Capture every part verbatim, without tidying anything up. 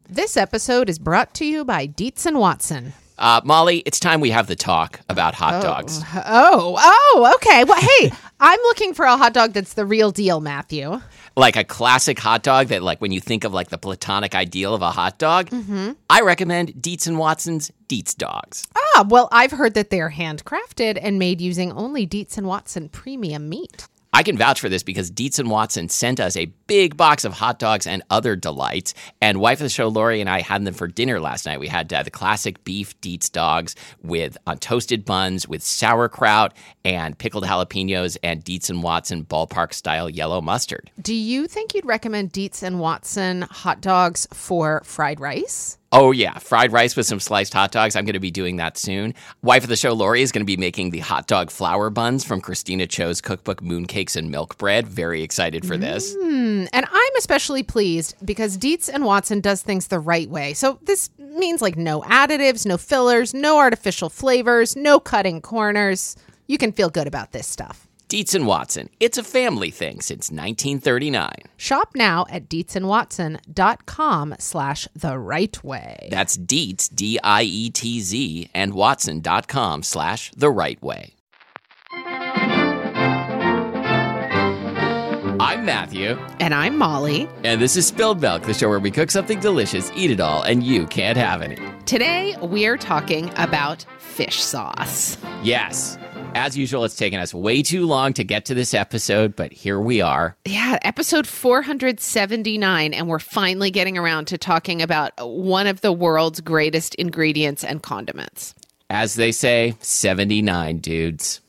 This episode is brought to you by Dietz and Watson. Uh, Molly, it's time we have the talk about hot oh. dogs. Oh, oh, okay. Well, hey, I'm looking for a hot dog that's the real deal, Matthew. Like a classic hot dog that, like, when you think of, like, the platonic ideal of a hot dog, mm-hmm. I recommend Dietz and Watson's Dietz Dogs. Ah, well, I've heard that they're handcrafted and made using only Dietz and Watson premium meat. I can vouch for this because Dietz and Watson sent us a big box of hot dogs and other delights. And wife of the show, Lori, and I had them for dinner last night. We had uh, the classic beef Dietz dogs with on toasted buns with sauerkraut and pickled jalapenos and Dietz and Watson ballpark-style yellow mustard. Do you think you'd recommend Dietz and Watson hot dogs for fried rice? Oh, yeah. Fried rice with some sliced hot dogs. I'm going to be doing that soon. Wife of the show, Lori, is going to be making the hot dog flour buns from Christina Cho's cookbook, Mooncakes and Milk Bread. Very excited for this. Mm, and I'm especially pleased because Dietz and Watson does things the right way. So this means like no additives, no fillers, no artificial flavors, no cutting corners. You can feel good about this stuff. Dietz and Watson. It's a family thing since nineteen thirty-nine. Shop now at dietzandwatson.com slash the right way. That's Dietz, D I E T Z, and watson.com slash the right way. I'm Matthew. And I'm Molly. And this is Spilled Milk, the show where we cook something delicious, eat it all, and you can't have any. Today, we're talking about fish sauce. Yes. As usual, it's taken us way too long to get to this episode, but here we are. Yeah, episode four hundred seventy-nine, and we're finally getting around to talking about one of the world's greatest ingredients and condiments. As they say, seventy-nine dudes.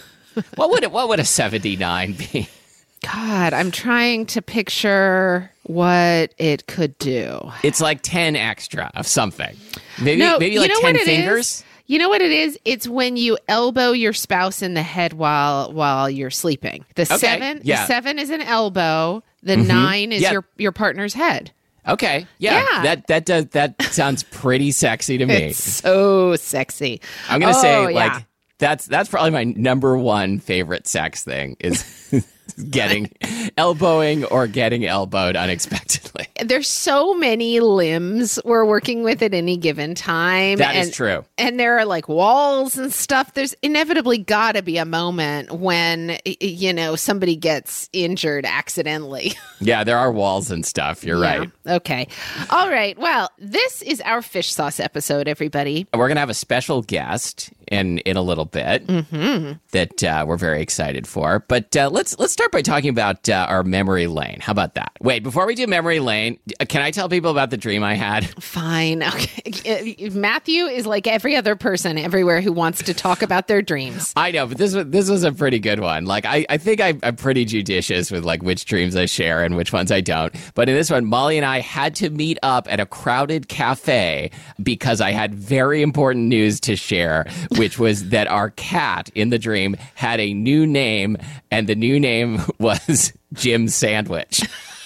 What would it, what would a seventy-nine be? God, I'm trying to picture what it could do. It's like ten extra of something. Maybe no, maybe like ten fingers. Is? You know what it is? It's when you elbow your spouse in the head while while you're sleeping. The okay, seven, yeah. the seven is an elbow. The mm-hmm. nine is yeah. your your partner's head. Okay, yeah, yeah. that that does that sounds pretty sexy to me. It's so sexy. I'm gonna oh, say yeah. like that's that's probably my number one favorite sex thing is getting elbowing or getting elbowed unexpectedly. There's so many limbs we're working with at any given time. That and, is true. And there are like walls and stuff. There's inevitably got to be a moment when, you know, somebody gets injured accidentally. Yeah, there are walls and stuff. You're yeah. right. Okay. All right. Well, this is our fish sauce episode, everybody. We're going to have a special guest in in a little bit mm-hmm. that uh, we're very excited for. But uh, let's let's start by talking about uh, our memory lane. How about that? Wait, before we do memory lane, can I tell people about the dream I had? Fine. Okay. Matthew is like every other person everywhere who wants to talk about their dreams. I know, but this was this was a pretty good one. Like I, I think I, I'm pretty judicious with like which dreams I share and which ones I don't. But in this one, Molly and I had to meet up at a crowded cafe because I had very important news to share, which was that our cat in the dream had a new name, and the new name was Jim Sandwich.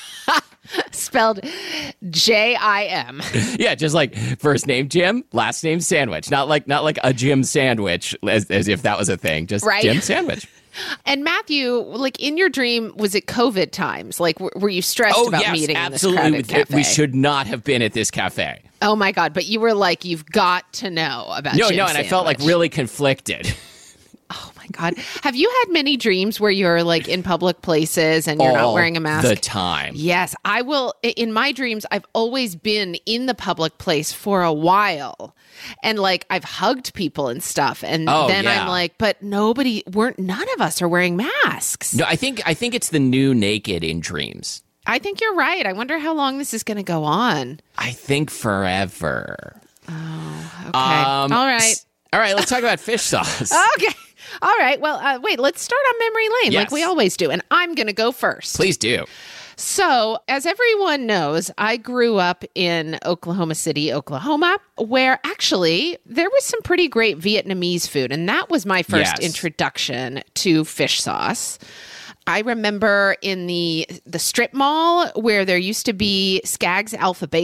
Spelled J I M. Yeah, just like first name Jim, last name Sandwich. Not like not like a Jim Sandwich, as, as if that was a thing. Just right. Jim Sandwich. And Matthew, like in your dream, was it COVID times? Like, w- were you stressed oh, about yes, meeting absolutely. in this crowded cafe? We should not have been at this cafe. Oh my God! But you were like, you've got to know about. No, Jim no, and Sandwich. I felt like really conflicted. Oh my God. Have you had many dreams where you're like in public places and you're All not wearing a mask? the time. Yes, I will. In my dreams, I've always been in the public place for a while. And like I've hugged people and stuff. And oh, then yeah. I'm like, but nobody, weren't, none of us are wearing masks. No, I think I think it's the new naked in dreams. I think you're right. I wonder how long this is going to go on. I think forever. Oh, okay. Um, All right. All right, let's talk about fish sauce. Okay. All right. Well, uh, wait, let's start on memory lane yes. like we always do. And I'm going to go first. Please do. So, as everyone knows, I grew up in Oklahoma City, Oklahoma, where actually there was some pretty great Vietnamese food. And that was my first yes. introduction to fish sauce. I remember in the the strip mall where there used to be Skaggs Alpha Beta.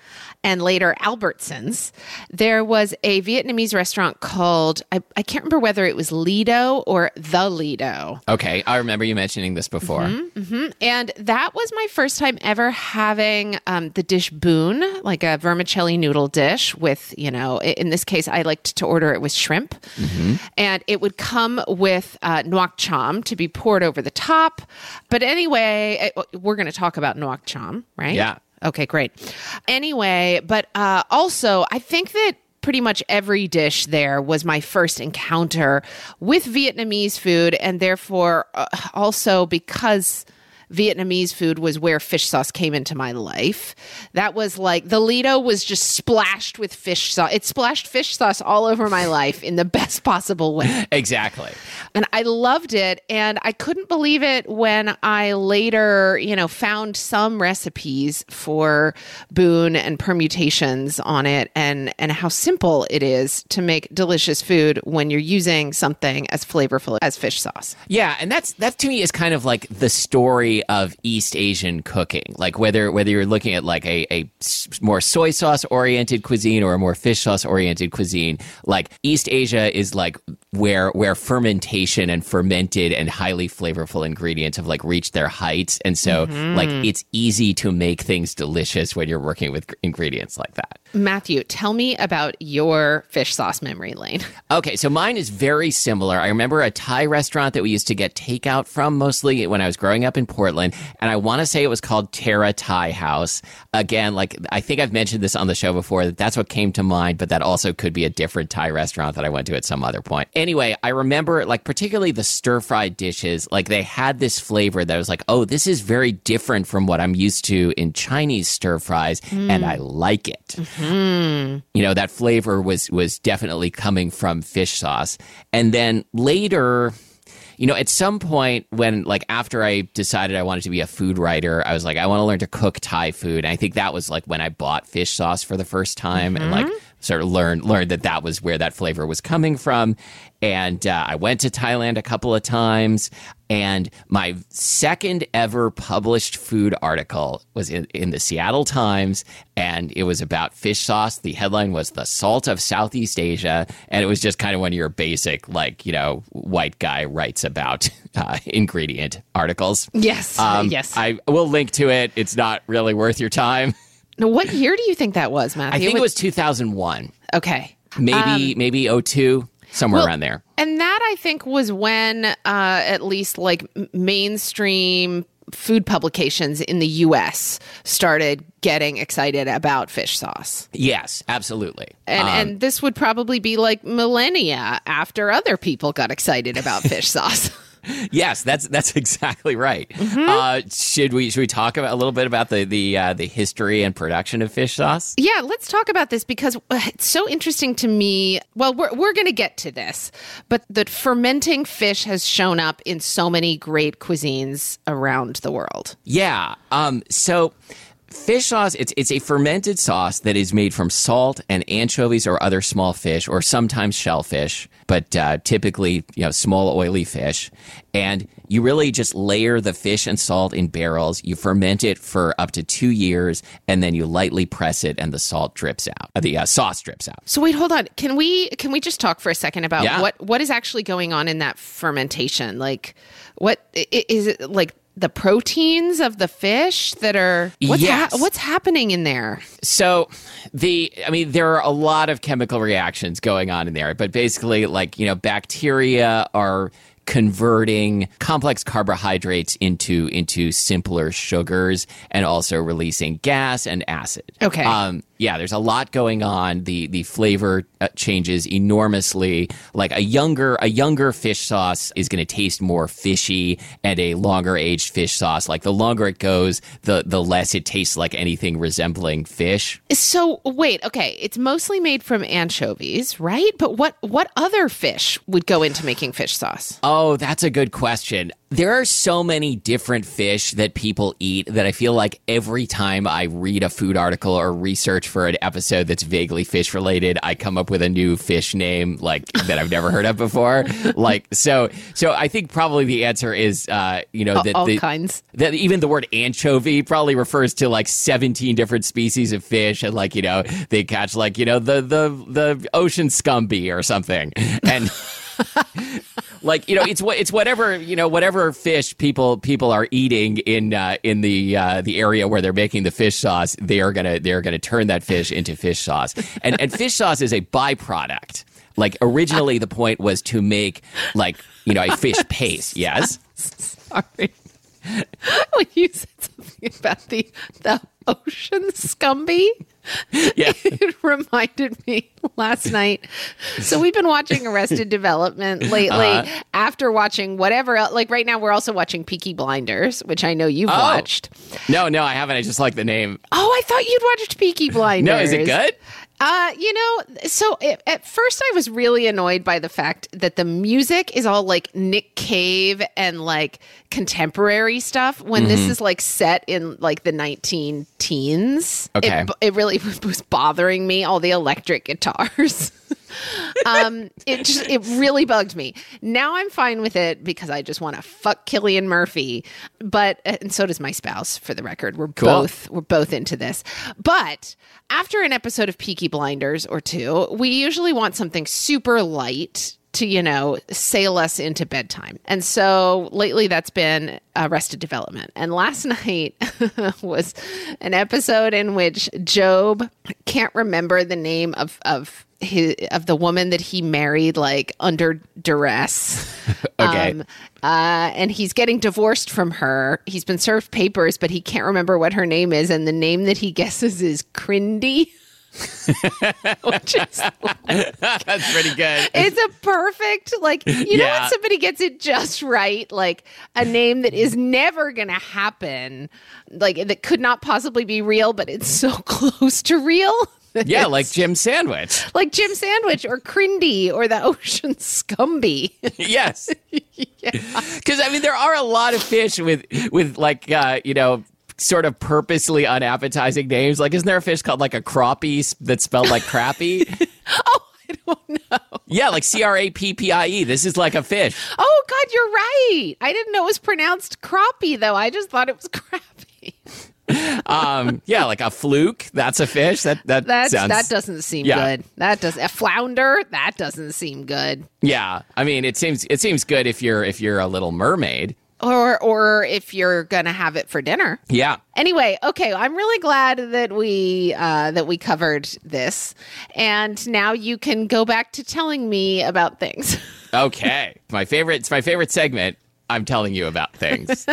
and later Albertsons, there was a Vietnamese restaurant called, I, I can't remember whether it was Lido or The Lido. Okay, I remember you mentioning this before. Mm-hmm, mm-hmm. And that was my first time ever having um, the dish boon, like a vermicelli noodle dish with, you know, in this case, I liked to order it with shrimp. Mm-hmm. And it would come with uh, nuoc cham to be poured over the top. But anyway, it, we're going to talk about nuoc cham, right? Yeah. Okay, great. Anyway, but uh, also, I think that pretty much every dish there was my first encounter with Vietnamese food, and therefore uh, also because Vietnamese food was where fish sauce came into my life. That was like, the Lido was just splashed with fish sauce. It splashed fish sauce all over my life in the best possible way. Exactly. And I loved it. And I couldn't believe it when I later, you know, found some recipes for boon and permutations on it, and, and how simple it is to make delicious food when you're using something as flavorful as fish sauce. Yeah, and that's that to me is kind of like the story of East Asian cooking. Like whether whether you're looking at like a, a more soy sauce oriented cuisine or a more fish sauce oriented cuisine, like East Asia is like where where fermentation and fermented and highly flavorful ingredients have like reached their heights, and so mm-hmm. like it's easy to make things delicious when you're working with ingredients like that. Matthew, tell me about your fish sauce memory lane. Okay, so mine is very similar. I remember a Thai restaurant that we used to get takeout from mostly when I was growing up in Portland, and I want to say it was called Terra Thai House. Again, like I think I've mentioned this on the show before, that that's what came to mind, but that also could be a different Thai restaurant that I went to at some other point. Anyway, I remember like particularly the stir-fried dishes, like they had this flavor that I was like, oh, this is very different from what I'm used to in Chinese stir-fries, mm. and I like it. Mm-hmm. You know, that flavor was was definitely coming from fish sauce. And then later, you know, at some point when, like, after I decided I wanted to be a food writer, I was like, I want to learn to cook Thai food. And I think that was like when I bought fish sauce for the first time, mm-hmm. and like sort of learned learned that that was where that flavor was coming from. And uh, I went to Thailand a couple of times, and my second ever published food article was in, in the Seattle Times, and it was about fish sauce. The headline was "The Salt of Southeast Asia," and it was just kind of one of your basic, like, you know, white guy writes about uh, ingredient articles. Yes, um, yes. I will link to it. It's not really worth your time. Now, what year do you think that was, Matthew? I think it was two thousand one. Okay. Maybe, um, maybe oh two. Somewhere well, around there. And that, I think, was when uh, at least like mainstream food publications in the U S started getting excited about fish sauce. Yes, absolutely. And, um, and this would probably be like millennia after other people got excited about fish sauce. Yes, that's that's exactly right. Mm-hmm. Uh, should we should we talk about a little bit about the the uh, the history and production of fish sauce? Yeah, let's talk about this because it's so interesting to me. Well, we're we're going to get to this, but that fermenting fish has shown up in so many great cuisines around the world. Yeah. Um. So. Fish sauce, it's it's a fermented sauce that is made from salt and anchovies or other small fish, or sometimes shellfish, but uh, typically, you know, small oily fish. And you really just layer the fish and salt in barrels. You ferment it for up to two years, and then you lightly press it, and the salt drips out. Uh, the uh, sauce drips out. So wait, hold on. Can we can we just talk for a second about yeah. what what is actually going on in that fermentation? Like, what is it like? The proteins of the fish that are what's, yes. ha- what's happening in there? So the I mean there are a lot of chemical reactions going on in there, but basically, like, you know, bacteria are converting complex carbohydrates into into simpler sugars, and also releasing gas and acid. Okay. Um, yeah, there's a lot going on. The the flavor uh, changes enormously. Like a younger a younger fish sauce is going to taste more fishy, and a longer aged fish sauce, like the longer it goes, the the less it tastes like anything resembling fish. So wait, okay, it's mostly made from anchovies, right? But what what other fish would go into making fish sauce? Oh, that's a good question. There are so many different fish that people eat that I feel like every time I read a food article or research search for an episode that's vaguely fish related, I come up with a new fish name like that I've never heard of before. Like so, so I think probably the answer is, uh, you know, that all the, kinds. That even the word anchovy probably refers to like seventeen different species of fish, and like you know they catch like you know the the the ocean scumby or something, and. Like you know, it's what it's whatever you know, whatever fish people people are eating in uh, in the uh, the area where they're making the fish sauce. They are gonna they are gonna turn that fish into fish sauce, and and fish sauce is a byproduct. Like originally, the point was to make like you know a fish paste. Yes. Sorry. When you said something about the the ocean scumby, yeah. It reminded me last night. So we've been watching Arrested Development lately. Uh-huh. After watching whatever, else, like right now, we're also watching Peaky Blinders, which I know you've oh. watched. No, no, I haven't. I just like the name. Oh, I thought you'd watched Peaky Blinders. No, is it good? Uh, you know, so it, at first I was really annoyed by the fact that the music is all like Nick Cave and like contemporary stuff when mm-hmm. this is like set in like the nineteen teens. Okay. It, it really was bothering me, all the electric guitars. um, it just, it really bugged me. Now I'm fine with it because I just want to fuck Cillian Murphy. But, and so does my spouse, for the record. We're cool. both, we're both into this. But after an episode of Peaky Blinders or two, we usually want something super light to, you know, sail us into bedtime. And so lately that's been Arrested Development. And last night was an episode in which Job can't remember the name of, of his, of the woman that he married, like under duress. Okay. Um, uh, and he's getting divorced from her. He's been served papers, but he can't remember what her name is. And the name that he guesses is Crindy. Which is like, that's pretty good. It's a perfect, like, you yeah. know when somebody gets it just right, like a name that is never going to happen, like that could not possibly be real, but it's so close to real. Yeah, like Jim Sandwich. Like Jim Sandwich or Crindy or the Ocean Scumby. Yes. Because, yeah. I mean, there are a lot of fish with, with like, uh, you know, sort of purposely unappetizing names. Like, isn't there a fish called like a crappie that's spelled like crappie? Oh, I don't know. Yeah, like C R A P P I E. This is like a fish. Oh, God, you're right. I didn't know it was pronounced crappie, though. I just thought it was crappie. um, yeah, like a fluke. That's a fish. That that That's, sounds. That doesn't seem yeah. good. That does a flounder. That doesn't seem good. Yeah, I mean, it seems it seems good if you're if you're a little mermaid. Or or if you're gonna have it for dinner. Yeah. Anyway, okay, I'm really glad that we uh, that we covered this, and now you can go back to telling me about things. Okay, my favorite. It's my favorite segment. I'm telling you about things.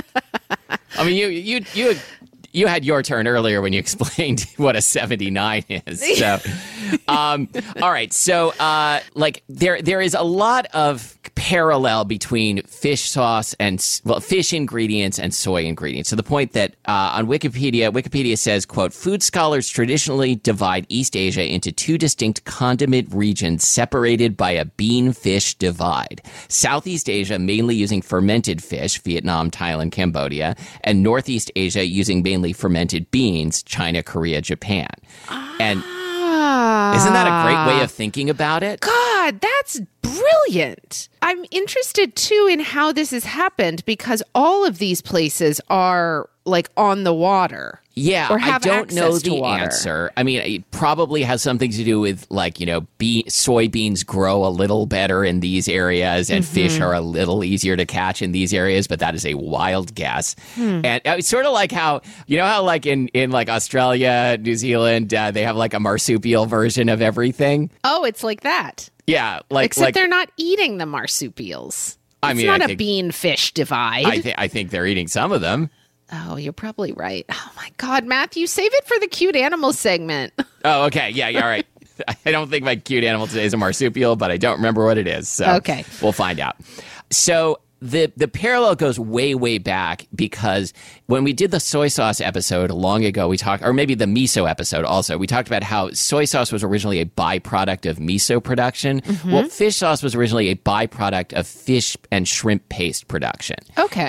I mean, you you you you had your turn earlier when you explained what a seventy-nine is. So, um, all right. So, uh, like there there is a lot of parallel between fish sauce and well, fish ingredients and soy ingredients. To the point that uh, on Wikipedia, Wikipedia says, "quote Food scholars traditionally divide East Asia into two distinct condiment regions separated by a bean-fish divide. Southeast Asia mainly using fermented fish, Vietnam, Thailand, Cambodia, and Northeast Asia using mainly fermented beans, China, Korea, Japan." Ah. And isn't that a great way of thinking about it? God, that's brilliant. I'm interested, too, in how this has happened because all of these places are, like, on the water. Yeah, or have I don't know to the water. answer. I mean, it probably has something to do with, like, you know, be- soybeans grow a little better in these areas and mm-hmm. fish are a little easier to catch in these areas, but that is a wild guess. Hmm. And it's sort of like how, you know how, like, in, in like, Australia, New Zealand, uh, they have, like, a marsupial version of everything? Oh, it's like that. Yeah, like except like, they're not eating the marsupials. I it's mean, not I a think, bean-fish divide. I, th- I think they're eating some of them. Oh, you're probably right. Oh my God, Matthew, save it for the cute animal segment. Oh, okay, yeah, yeah, all right. I don't think my cute animal today is a marsupial, but I don't remember what it is. So okay, we'll find out. So. The the parallel goes way, way back because when we did the soy sauce episode long ago, we talked, or maybe the miso episode also, we talked about how soy sauce was originally a byproduct of miso production. Mm-hmm. Well, fish sauce was originally a byproduct of fish and shrimp paste production. Okay. And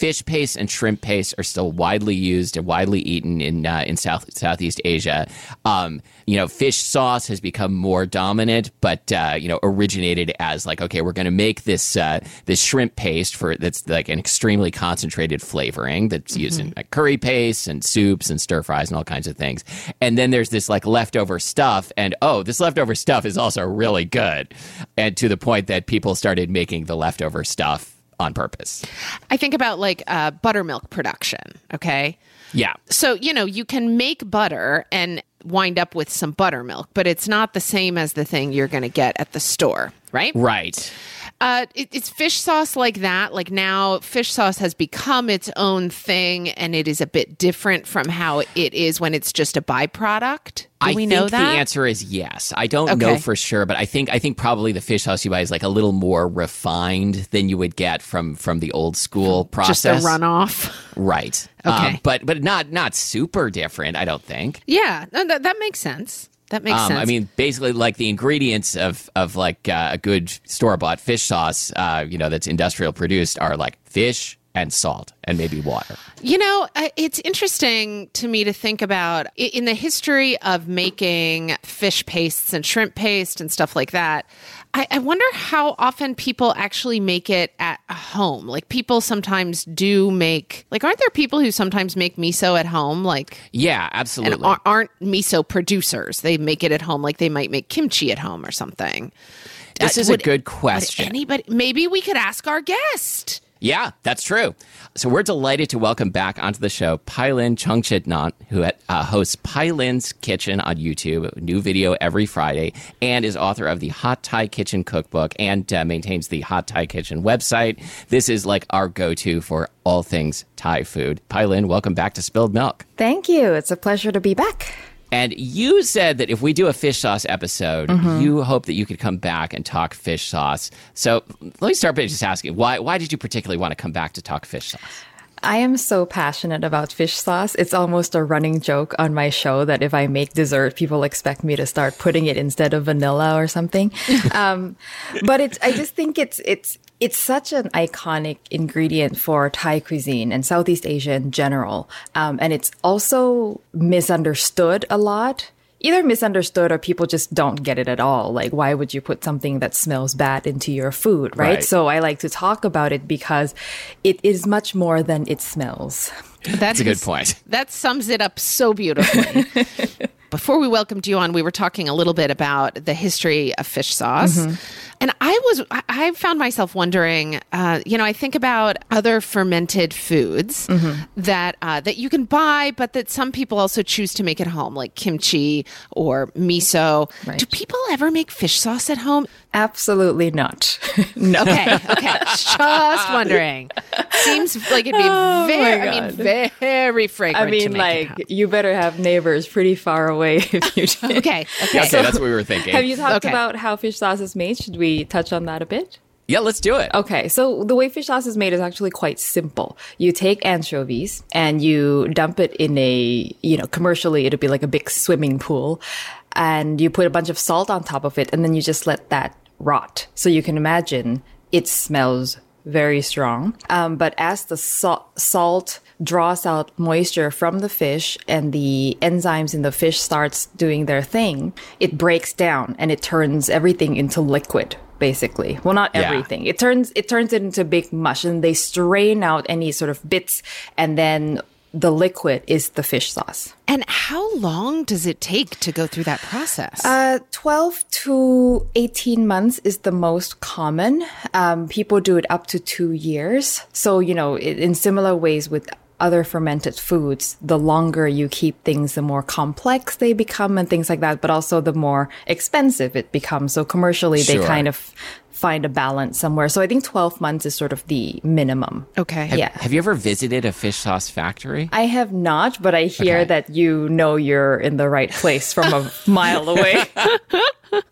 fish paste and shrimp paste are still widely used and widely eaten in uh, in South Southeast Asia. Um, you know, fish sauce has become more dominant, but uh, you know, originated as like, okay, we're going to make this uh, this shrimp paste for that's like an extremely concentrated flavoring that's mm-hmm. used in like curry paste and soups and stir fries and all kinds of things. And then there's this like leftover stuff, and oh, this leftover stuff is also really good, and to the point that people started making the leftover stuff on purpose. I think about like uh, buttermilk production, okay? Yeah. So, you know, you can make butter and wind up with some buttermilk, but it's not the same as the thing you're going to get at the store, right? Right. Uh, it, it's fish sauce like that. Like now, fish sauce has become its own thing, and it is a bit different from how it is when it's just a byproduct. Do I we think know that? The answer is yes. I don't okay. know for sure, but I think I think probably the fish sauce you buy is like a little more refined than you would get from from the old school process. Just a runoff, right? Okay, um, but but not not super different. I don't think. Yeah, no, that, that makes sense. That makes um, sense. I mean, basically, like the ingredients of of like uh, a good store bought fish sauce, uh, you know, that's industrial produced, are like fish and salt and maybe water. You know, it's interesting to me to think about in the history of making fish pastes and shrimp paste and stuff like that. I, I wonder how often people actually make it at home. Like people sometimes do make, like, aren't there people who sometimes make miso at home? Like, yeah, absolutely. And aren't miso producers. They make it at home, like they might make kimchi at home or something. This uh, is would, a good question. Anybody? Maybe we could ask our guest. Yeah, that's true. So we're delighted to welcome back onto the show Pailin Chongchitnant, who uh, hosts Pailin's Kitchen on YouTube, a new video every Friday, and is author of the Hot Thai Kitchen Cookbook and uh, maintains the Hot Thai Kitchen website. This is like our go-to for all things Thai food. Pailin, welcome back to Spilled Milk. Thank you. It's a pleasure to be back. And you said that if we do a fish sauce episode, mm-hmm. you hope that you could come back and talk fish sauce. So let me start by just asking, why why did you particularly want to come back to talk fish sauce? I am so passionate about fish sauce. It's almost a running joke on my show that if I make dessert, people expect me to start putting it instead of vanilla or something. um, but it's, I just think it's, it's, it's such an iconic ingredient for Thai cuisine and Southeast Asia in general. Um, and it's also misunderstood a lot. Either misunderstood or people just don't get it at all. Like, why would you put something that smells bad into your food, right? right. So I like to talk about it because it is much more than it smells. That's, That's a good point. That sums it up so beautifully. Before we welcomed you on, we were talking a little bit about the history of fish sauce. Mm-hmm. And I was, I found myself wondering, uh, you know, I think about other fermented foods mm-hmm. that uh, that you can buy, but that some people also choose to make at home, like kimchi or miso. Right. Do people ever make fish sauce at home? Absolutely not. No. Okay, okay. Just wondering. Seems like it'd be oh very, I mean, very fragrant. I mean, to like, make you better have neighbors pretty far away if you did. Okay, okay. Okay, that's what we were thinking. Have you talked okay. about how fish sauce is made? Should we touch on that a bit? Yeah, let's do it. Okay, so the way fish sauce is made is actually quite simple. You take anchovies and you dump it in a, you know, commercially it'd be like a big swimming pool, and you put a bunch of salt on top of it, and then you just let that rot. So you can imagine it smells very strong. Um, but as the salt, salt draws out moisture from the fish and the enzymes in the fish starts doing their thing, it breaks down and it turns everything into liquid, basically. Well, not Yeah. everything. It turns it turns it into big mush, and they strain out any sort of bits, and then the liquid is the fish sauce. And how long does it take to go through that process? Uh, twelve to eighteen months is the most common. Um, people do it up to two years. So, you know, in, in similar ways with other fermented foods, the longer you keep things, the more complex they become and things like that, but also the more expensive it becomes. So commercially, Sure. they kind of find a balance somewhere. So I think twelve months is sort of the minimum. Okay. Have, Yeah. have you ever visited a fish sauce factory? I have not, but I hear Okay. that you know you're in the right place from a mile away. Uh,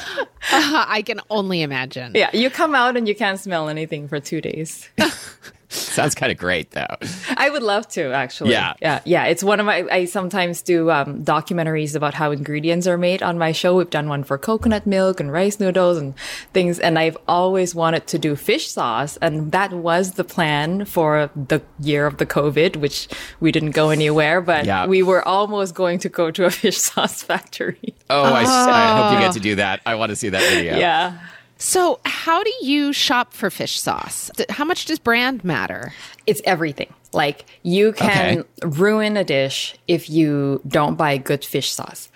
I can only imagine. Yeah, you come out and you can't smell anything for two days. Sounds kind of great, though. I would love to, actually. Yeah. Yeah. Yeah. It's one of my, I sometimes do um, documentaries about how ingredients are made on my show. We've done one for coconut milk and rice noodles and things. And I've always wanted to do fish sauce. And that was the plan for the year of the COVID, which we didn't go anywhere, but Yeah. we were almost going to go to a fish sauce factory. Oh, I, I hope you get to do that. I want to see that video. Yeah. So, how do you shop for fish sauce? D- How much does brand matter? It's everything. Like, you can Okay. ruin a dish if you don't buy good fish sauce.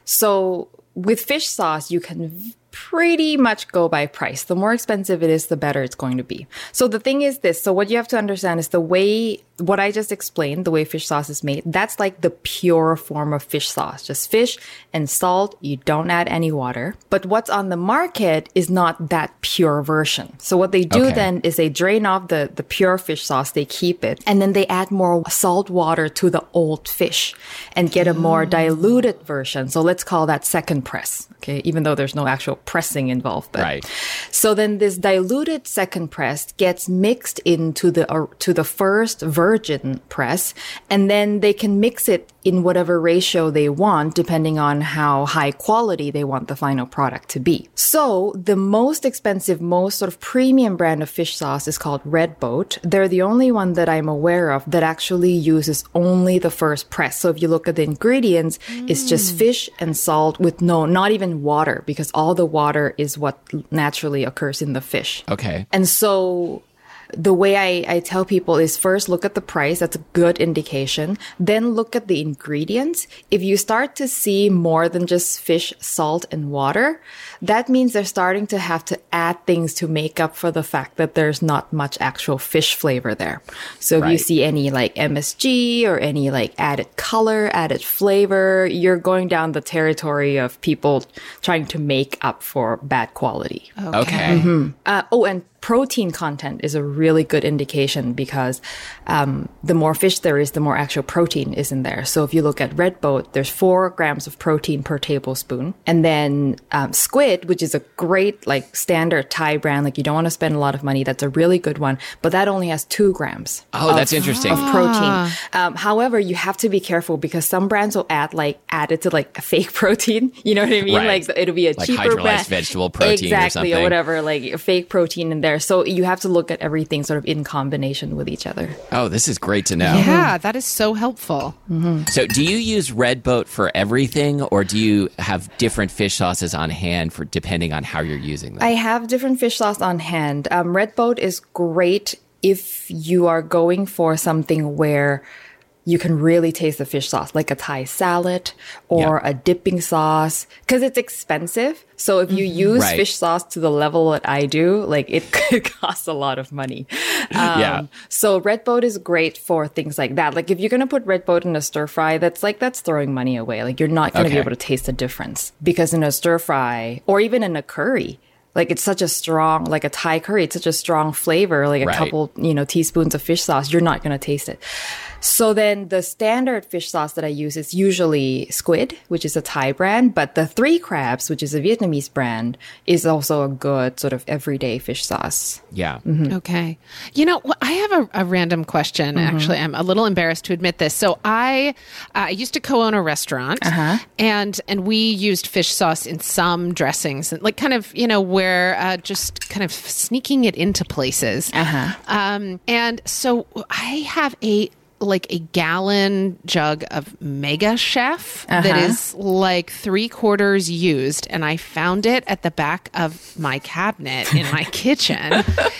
So with fish sauce, you can v- pretty much go by price. The more expensive it is, the better it's going to be. So the thing is this. So what you have to understand is the way, what I just explained, the way fish sauce is made, that's like the pure form of fish sauce. Just fish and salt. You don't add any water. But what's on the market is not that pure version. So what they do Okay. then is they drain off the, the pure fish sauce, they keep it, and then they add more salt water to the old fish and get a more diluted version. So let's call that second press. Okay. Even though there's no actual pressing involved. But Right. So then this diluted second press gets mixed into the, uh, to the first virgin press, and then they can mix it in whatever ratio they want, depending on how high quality they want the final product to be. So the most expensive, most sort of premium brand of fish sauce is called Red Boat. They're the only one that I'm aware of that actually uses only the first press. So if you look at the ingredients, it's just fish and salt with no, not even water, because all the water is what naturally occurs in the fish. Okay. And so the way I, I tell people is first look at the price. That's a good indication. Then look at the ingredients. If you start to see more than just fish, salt, and water, that means they're starting to have to add things to make up for the fact that there's not much actual fish flavor there. So if you Right. see any like M S G or any like added color, added flavor, you're going down the territory of people trying to make up for bad quality. Okay. Uh, oh, and protein content is a really good indication because um, the more fish there is, the more actual protein is in there. So if you look at Red Boat, there's four grams of protein per tablespoon. And then um, squid, which is a great like standard Thai brand, like you don't want to spend a lot of money. That's a really good one, but that only has two grams. Oh, that's interesting. Of protein. Um, however, you have to be careful because some brands will add like added to like a fake protein. You know what I mean? Right. Like it'll be a Like cheaper hydrolyzed brand. vegetable protein or exactly, something. whatever, like a fake protein in there. So you have to look at everything sort of in combination with each other. Oh, this is great to know. Yeah, that is so helpful. So do you use Red Boat for everything, or do you have different fish sauces on hand for depending on how you're using them? I have different fish sauce on hand. Um, Red Boat is great if you are going for something where you can really taste the fish sauce, like a Thai salad or Yeah. a dipping sauce, because it's expensive. So if you use Right. fish sauce to the level that I do, like it could cost a lot of money. Um, Yeah. So Red Boat is great for things like that. Like if you're going to put Red Boat in a stir fry, that's like, that's throwing money away. Like you're not going to Okay. be able to taste the difference because in a stir fry or even in a curry, like it's such a strong, like a Thai curry, it's such a strong flavor, like a Right. couple, you know, teaspoons of fish sauce, you're not going to taste it. So then the standard fish sauce that I use is usually Squid, which is a Thai brand, but the Three Crabs, which is a Vietnamese brand, is also a good sort of everyday fish sauce. yeah. Okay. You know, wh- I have a, a random question. Actually, I'm a little embarrassed to admit this. So I, uh, I used to co-own a restaurant, and and we used fish sauce in some dressings, and like kind of you know where uh, just kind of sneaking it into places. Uh-huh. Um, and so I have a like a gallon jug of Mega Chef that Uh-huh. is like three quarters used, and I found it at the back of my cabinet in my kitchen.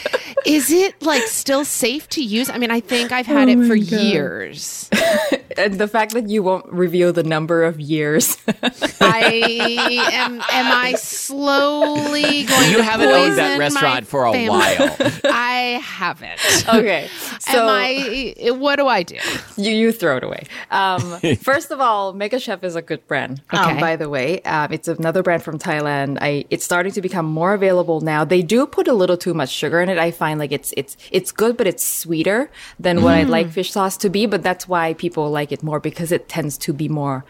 Is it like still safe to use? I mean, I think I've had it for years. And the fact that you won't reveal the number of years. I am. Am I slowly going? You to haven't owned poison that my restaurant for a family? while. I haven't. Okay. So am I? What do I do? You you throw it away. Um, first of all, Mega Chef is a good brand. Um, Okay. by the way, um, it's another brand from Thailand. I it's starting to become more available now. They do put a little too much sugar in it. I find like it's it's it's good, but it's sweeter than what I'd like fish sauce to be. But that's why people like it more because it tends to be more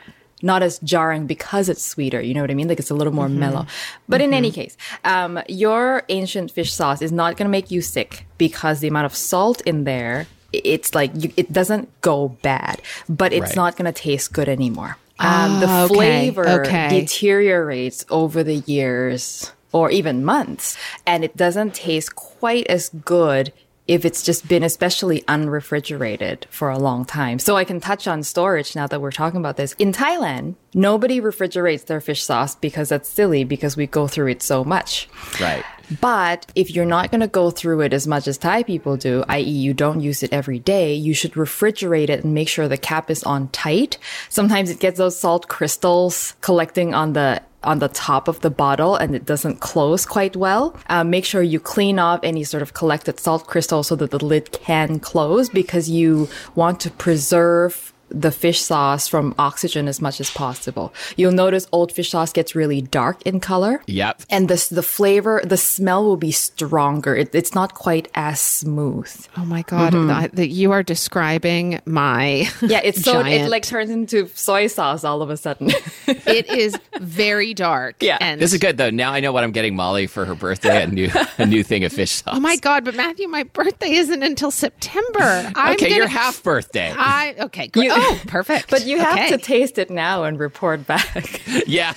not as jarring because it's sweeter. You know what I mean? Like it's a little more mm-hmm. mellow. But mm-hmm. in any case, um, your ancient fish sauce is not going to make you sick because the amount of salt in there, it's like you, it doesn't go bad, but it's right. not going to taste good anymore. Um, the oh, flavor okay. Okay. deteriorates over the years or even months, and it doesn't taste quite as good if it's just been especially unrefrigerated for a long time. So I can touch on storage now that we're talking about this. In Thailand, nobody refrigerates their fish sauce because that's silly because we go through it so much. Right. But if you're not going to go through it as much as Thai people do, that is you don't use it every day, you should refrigerate it and make sure the cap is on tight. Sometimes it gets those salt crystals collecting on the on the top of the bottle and it doesn't close quite well. Uh, make sure you clean off any sort of collected salt crystals so that the lid can close because you want to preserve the fish sauce from oxygen as much as possible. You'll notice old fish sauce gets really dark in color. Yep. And the, the flavor, the smell will be stronger. It, it's not quite as smooth. Oh my God. Mm-hmm. That you are describing my Yeah, it's so, giant... it like turns into soy sauce all of a sudden. It is very dark. Yeah. And this is good though. Now I know what I'm getting Molly for her birthday, a new a new thing of fish sauce. Oh my God, but Matthew, my birthday isn't until September. I'm okay, gonna... your half birthday. I okay, great. Oh, perfect. But you have okay. to taste it now and report back. Yeah.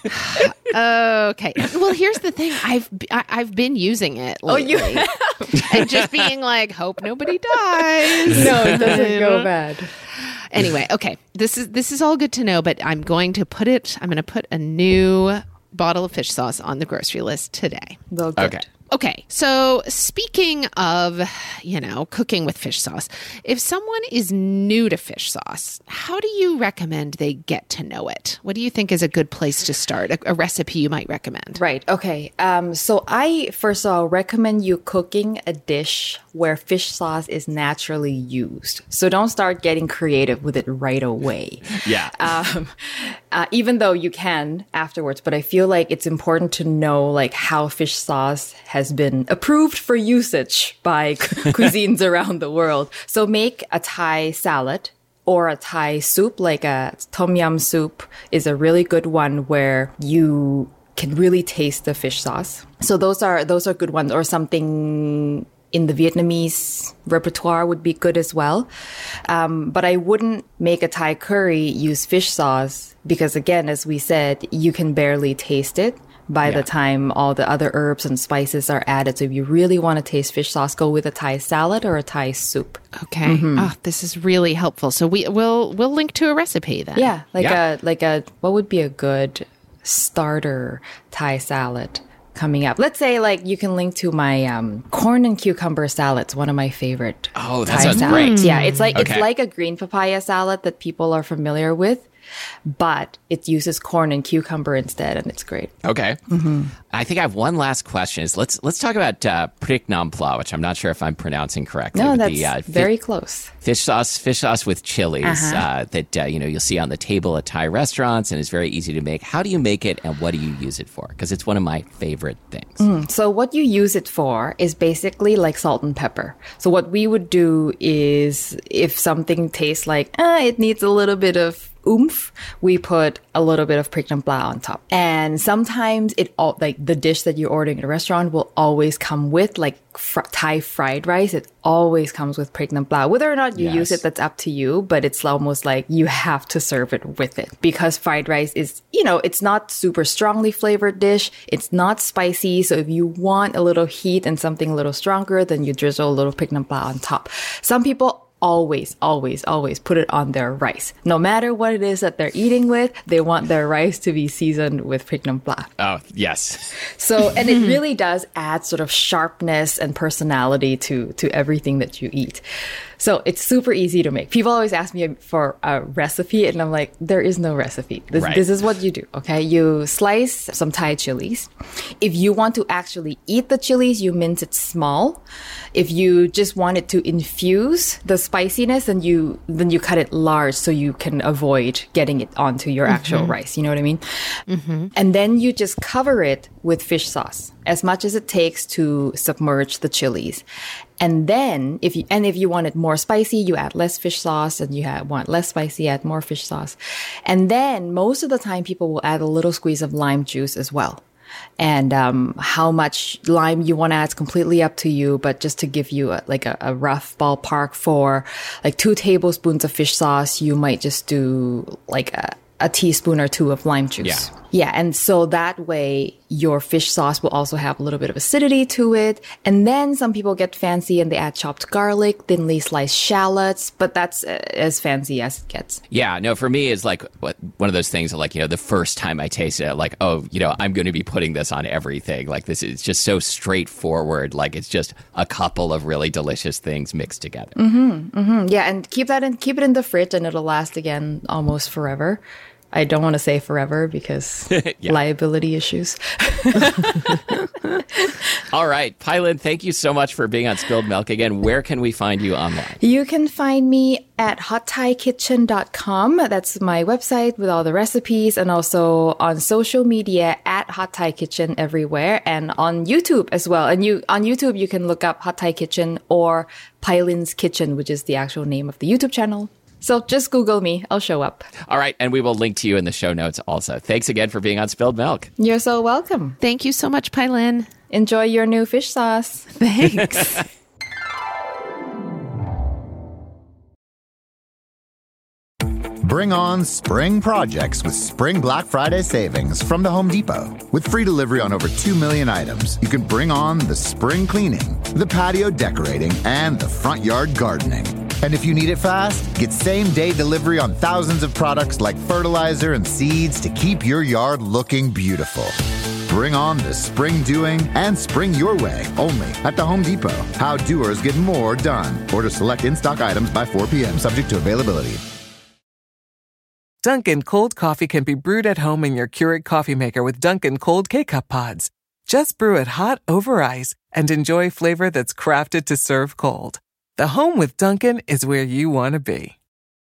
Okay. Well, here's the thing. I've I, I've been using it lately. Oh, you have? And just being like, hope nobody dies. No, it doesn't go bad. Anyway, okay. This is this is all good to know, but I'm going to put it. I'm going to put a new bottle of fish sauce on the grocery list today. Well, good. Okay. Okay, so speaking of, you know, cooking with fish sauce, if someone is new to fish sauce, how do you recommend they get to know it? What do you think is a good place to start? A, a recipe you might recommend? Right. Okay. Um, so I, first of all, recommend you cooking a dish where fish sauce is naturally used. So don't start getting creative with it right away. Yeah. Um, uh, even though you can afterwards, but I feel like it's important to know like how fish sauce has been approved for usage by cuisines around the world. So make a Thai salad or a Thai soup, like a tom yum soup is a really good one where you can really taste the fish sauce. So those are, those are good ones, or something in the Vietnamese repertoire would be good as well. Um, but I wouldn't make a Thai curry use fish sauce because again, as we said, you can barely taste it by yeah. the time all the other herbs and spices are added. So if you really want to taste fish sauce, go with a Thai salad or a Thai soup. Okay. Mm-hmm. Oh, this is really helpful. So we will we'll link to a recipe then. Yeah, like yeah. a like a what would be a good starter Thai salad coming up? Let's say like you can link to my um, corn and cucumber salad. It's one of my favorite. Oh, that Thai sounds salads. great. Yeah, it's like okay. it's like a green papaya salad that people are familiar with, but it uses corn and cucumber instead, and it's great. Okay. Mm-hmm. I think I have one last question. Is let's let's talk about uh, Phrik Nam Pla, which I'm not sure if I'm pronouncing correctly. No, that's the, uh, very fi- close. Fish sauce, fish sauce with chilies Uh-huh. uh, that uh, you know you'll see on the table at Thai restaurants, and it's very easy to make. How do you make it, and what do you use it for? Because it's one of my favorite things. Mm, so what you use it for is basically like salt and pepper. So what we would do is if something tastes like ah, it needs a little bit of oomph, we put a little bit of Phrik Nam Pla on top. And sometimes it all like the dish that you're ordering at a restaurant will always come with like fr- Thai fried rice. It always comes with Phrik Nam Pla. Whether or not you Yes. use it, that's up to you, but it's almost like you have to serve it with it because fried rice is, you know, it's not super strongly flavored dish. It's not spicy. So if you want a little heat and something a little stronger, then you drizzle a little Phrik Nam Pla on top. Some people always, always, always put it on their rice. No matter what it is that they're eating with, they want their rice to be seasoned with Phrik Nam Pla. Oh, yes. So, and it really does add sort of sharpness and personality to, to everything that you eat. So it's super easy to make. People always ask me for a recipe and I'm like, there is no recipe. This, Right. this is what you do. Okay. You slice some Thai chilies. If you want to actually eat the chilies, you mince it small. If you just want it to infuse the spiciness, then you, then you cut it large so you can avoid getting it onto your actual mm-hmm. rice. You know what I mean? Mm-hmm. And then you just cover it with fish sauce as much as it takes to submerge the chilies. And then if you, and if you want it more spicy, you add less fish sauce, and you have, want less spicy, add more fish sauce. And then most of the time people will add a little squeeze of lime juice as well. And um, how much lime you want to add is completely up to you. But just to give you a, like a, a rough ballpark, for like two tablespoons of fish sauce, you might just do like a, a teaspoon or two of lime juice. Yeah. Yeah. And so that way your fish sauce will also have a little bit of acidity to it. And then some people get fancy and they add chopped garlic, thinly sliced shallots, but that's uh, as fancy as it gets. Yeah, no, for me, it's like what, one of those things that, like, you know, the first time I tasted it, like, oh, you know, I'm going to be putting this on everything. Like, this is just so straightforward. Like, it's just a couple of really delicious things mixed together. Mm-hmm, mm-hmm. Yeah, and keep that in, keep it in the fridge and it'll last again almost forever. I don't want to say forever because yeah. liability issues. All right. Pailin, thank you so much for being on Spilled Milk again. Where can we find you online? You can find me at hot thai kitchen dot com. That's my website with all the recipes, and also on social media at Hot Thai Kitchen everywhere, and on YouTube as well. And you on YouTube, you can look up Hot Thai Kitchen or Pailin's Kitchen, which is the actual name of the YouTube channel. So just Google me. I'll show up. All right. And we will link to you in the show notes also. Thanks again for being on Spilled Milk. You're so welcome. Thank you so much, Pailin. Enjoy your new fish sauce. Thanks. Bring on spring projects with Spring Black Friday savings from the Home Depot. With free delivery on over two million items, you can bring on the spring cleaning, the patio decorating, and the front yard gardening. And if you need it fast, get same-day delivery on thousands of products like fertilizer and seeds to keep your yard looking beautiful. Bring on the spring doing and spring your way only at the Home Depot. How doers get more done. Order select in-stock items by four p.m. subject to availability. Dunkin' cold coffee can be brewed at home in your Keurig coffee maker with Dunkin' cold K-Cup pods. Just brew it hot over ice and enjoy flavor that's crafted to serve cold. The home with Dunkin' is where you want to be.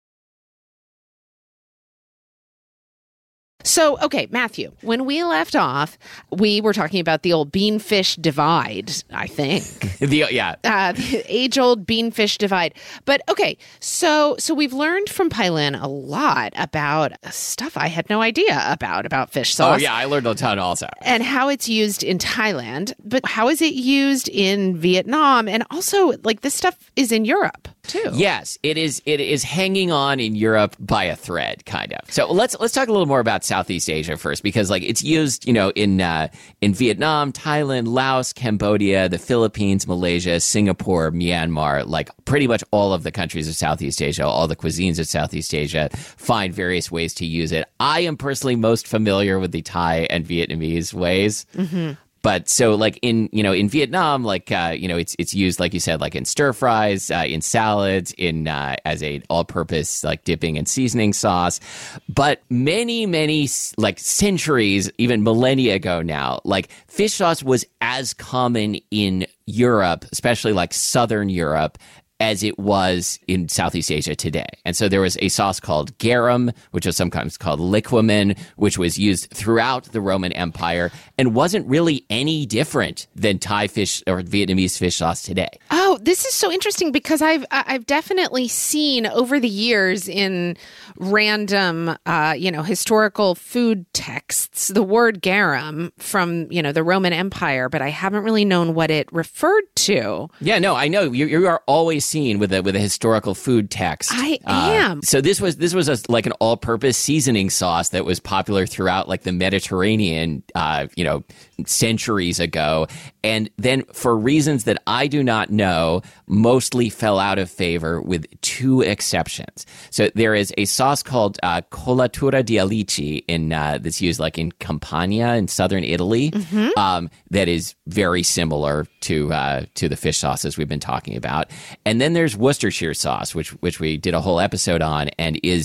So, okay, Matthew, when we left off, we were talking about the old bean-fish divide, I think. the, yeah. Uh, the age-old bean-fish divide. But, okay, so so we've learned from Pailin a lot about stuff I had no idea about, about fish sauce. Oh, yeah, I learned a ton also. And how it's used in Thailand. But how is it used in Vietnam? And also, like, this stuff is in Europe, too. Yes, it is It is hanging on in Europe by a thread, kind of. So let's let's talk a little more about Southeast Asia first, because like it's used, you know, in uh, in Vietnam, Thailand, Laos, Cambodia, the Philippines, Malaysia, Singapore, Myanmar, like pretty much all of the countries of Southeast Asia, all the cuisines of Southeast Asia find various ways to use it. I am personally most familiar with the Thai and Vietnamese ways. Mm-hmm. But so like in, you know, in Vietnam, like, uh, you know, it's it's used, like you said, like in stir fries, uh, in salads, in uh, as a all purpose like dipping and seasoning sauce. But many, many like centuries, even millennia ago now, like fish sauce was as common in Europe, especially like Southern Europe, as it was in Southeast Asia today. And so there was a sauce called garum, which was sometimes called liquamen, which was used throughout the Roman Empire and wasn't really any different than Thai fish or Vietnamese fish sauce today. Oh, this is so interesting because I've I've definitely seen over the years in random, uh, you know, historical food texts the word garum from, you know, the Roman Empire, but I haven't really known what it referred to. Yeah, no, I know you, you are always seen with a with a historical food text. I uh, am. So this was this was a, like an all-purpose seasoning sauce that was popular throughout like the Mediterranean, uh, you know, centuries ago, and then for reasons that I do not know, mostly fell out of favor with two exceptions. So there is a sauce called uh, colatura di alici in uh, that's used like in Campania in southern Italy, mm-hmm. um, that is very similar to uh, to the fish sauces we've been talking about. And then there's Worcestershire sauce, which which we did a whole episode on, and is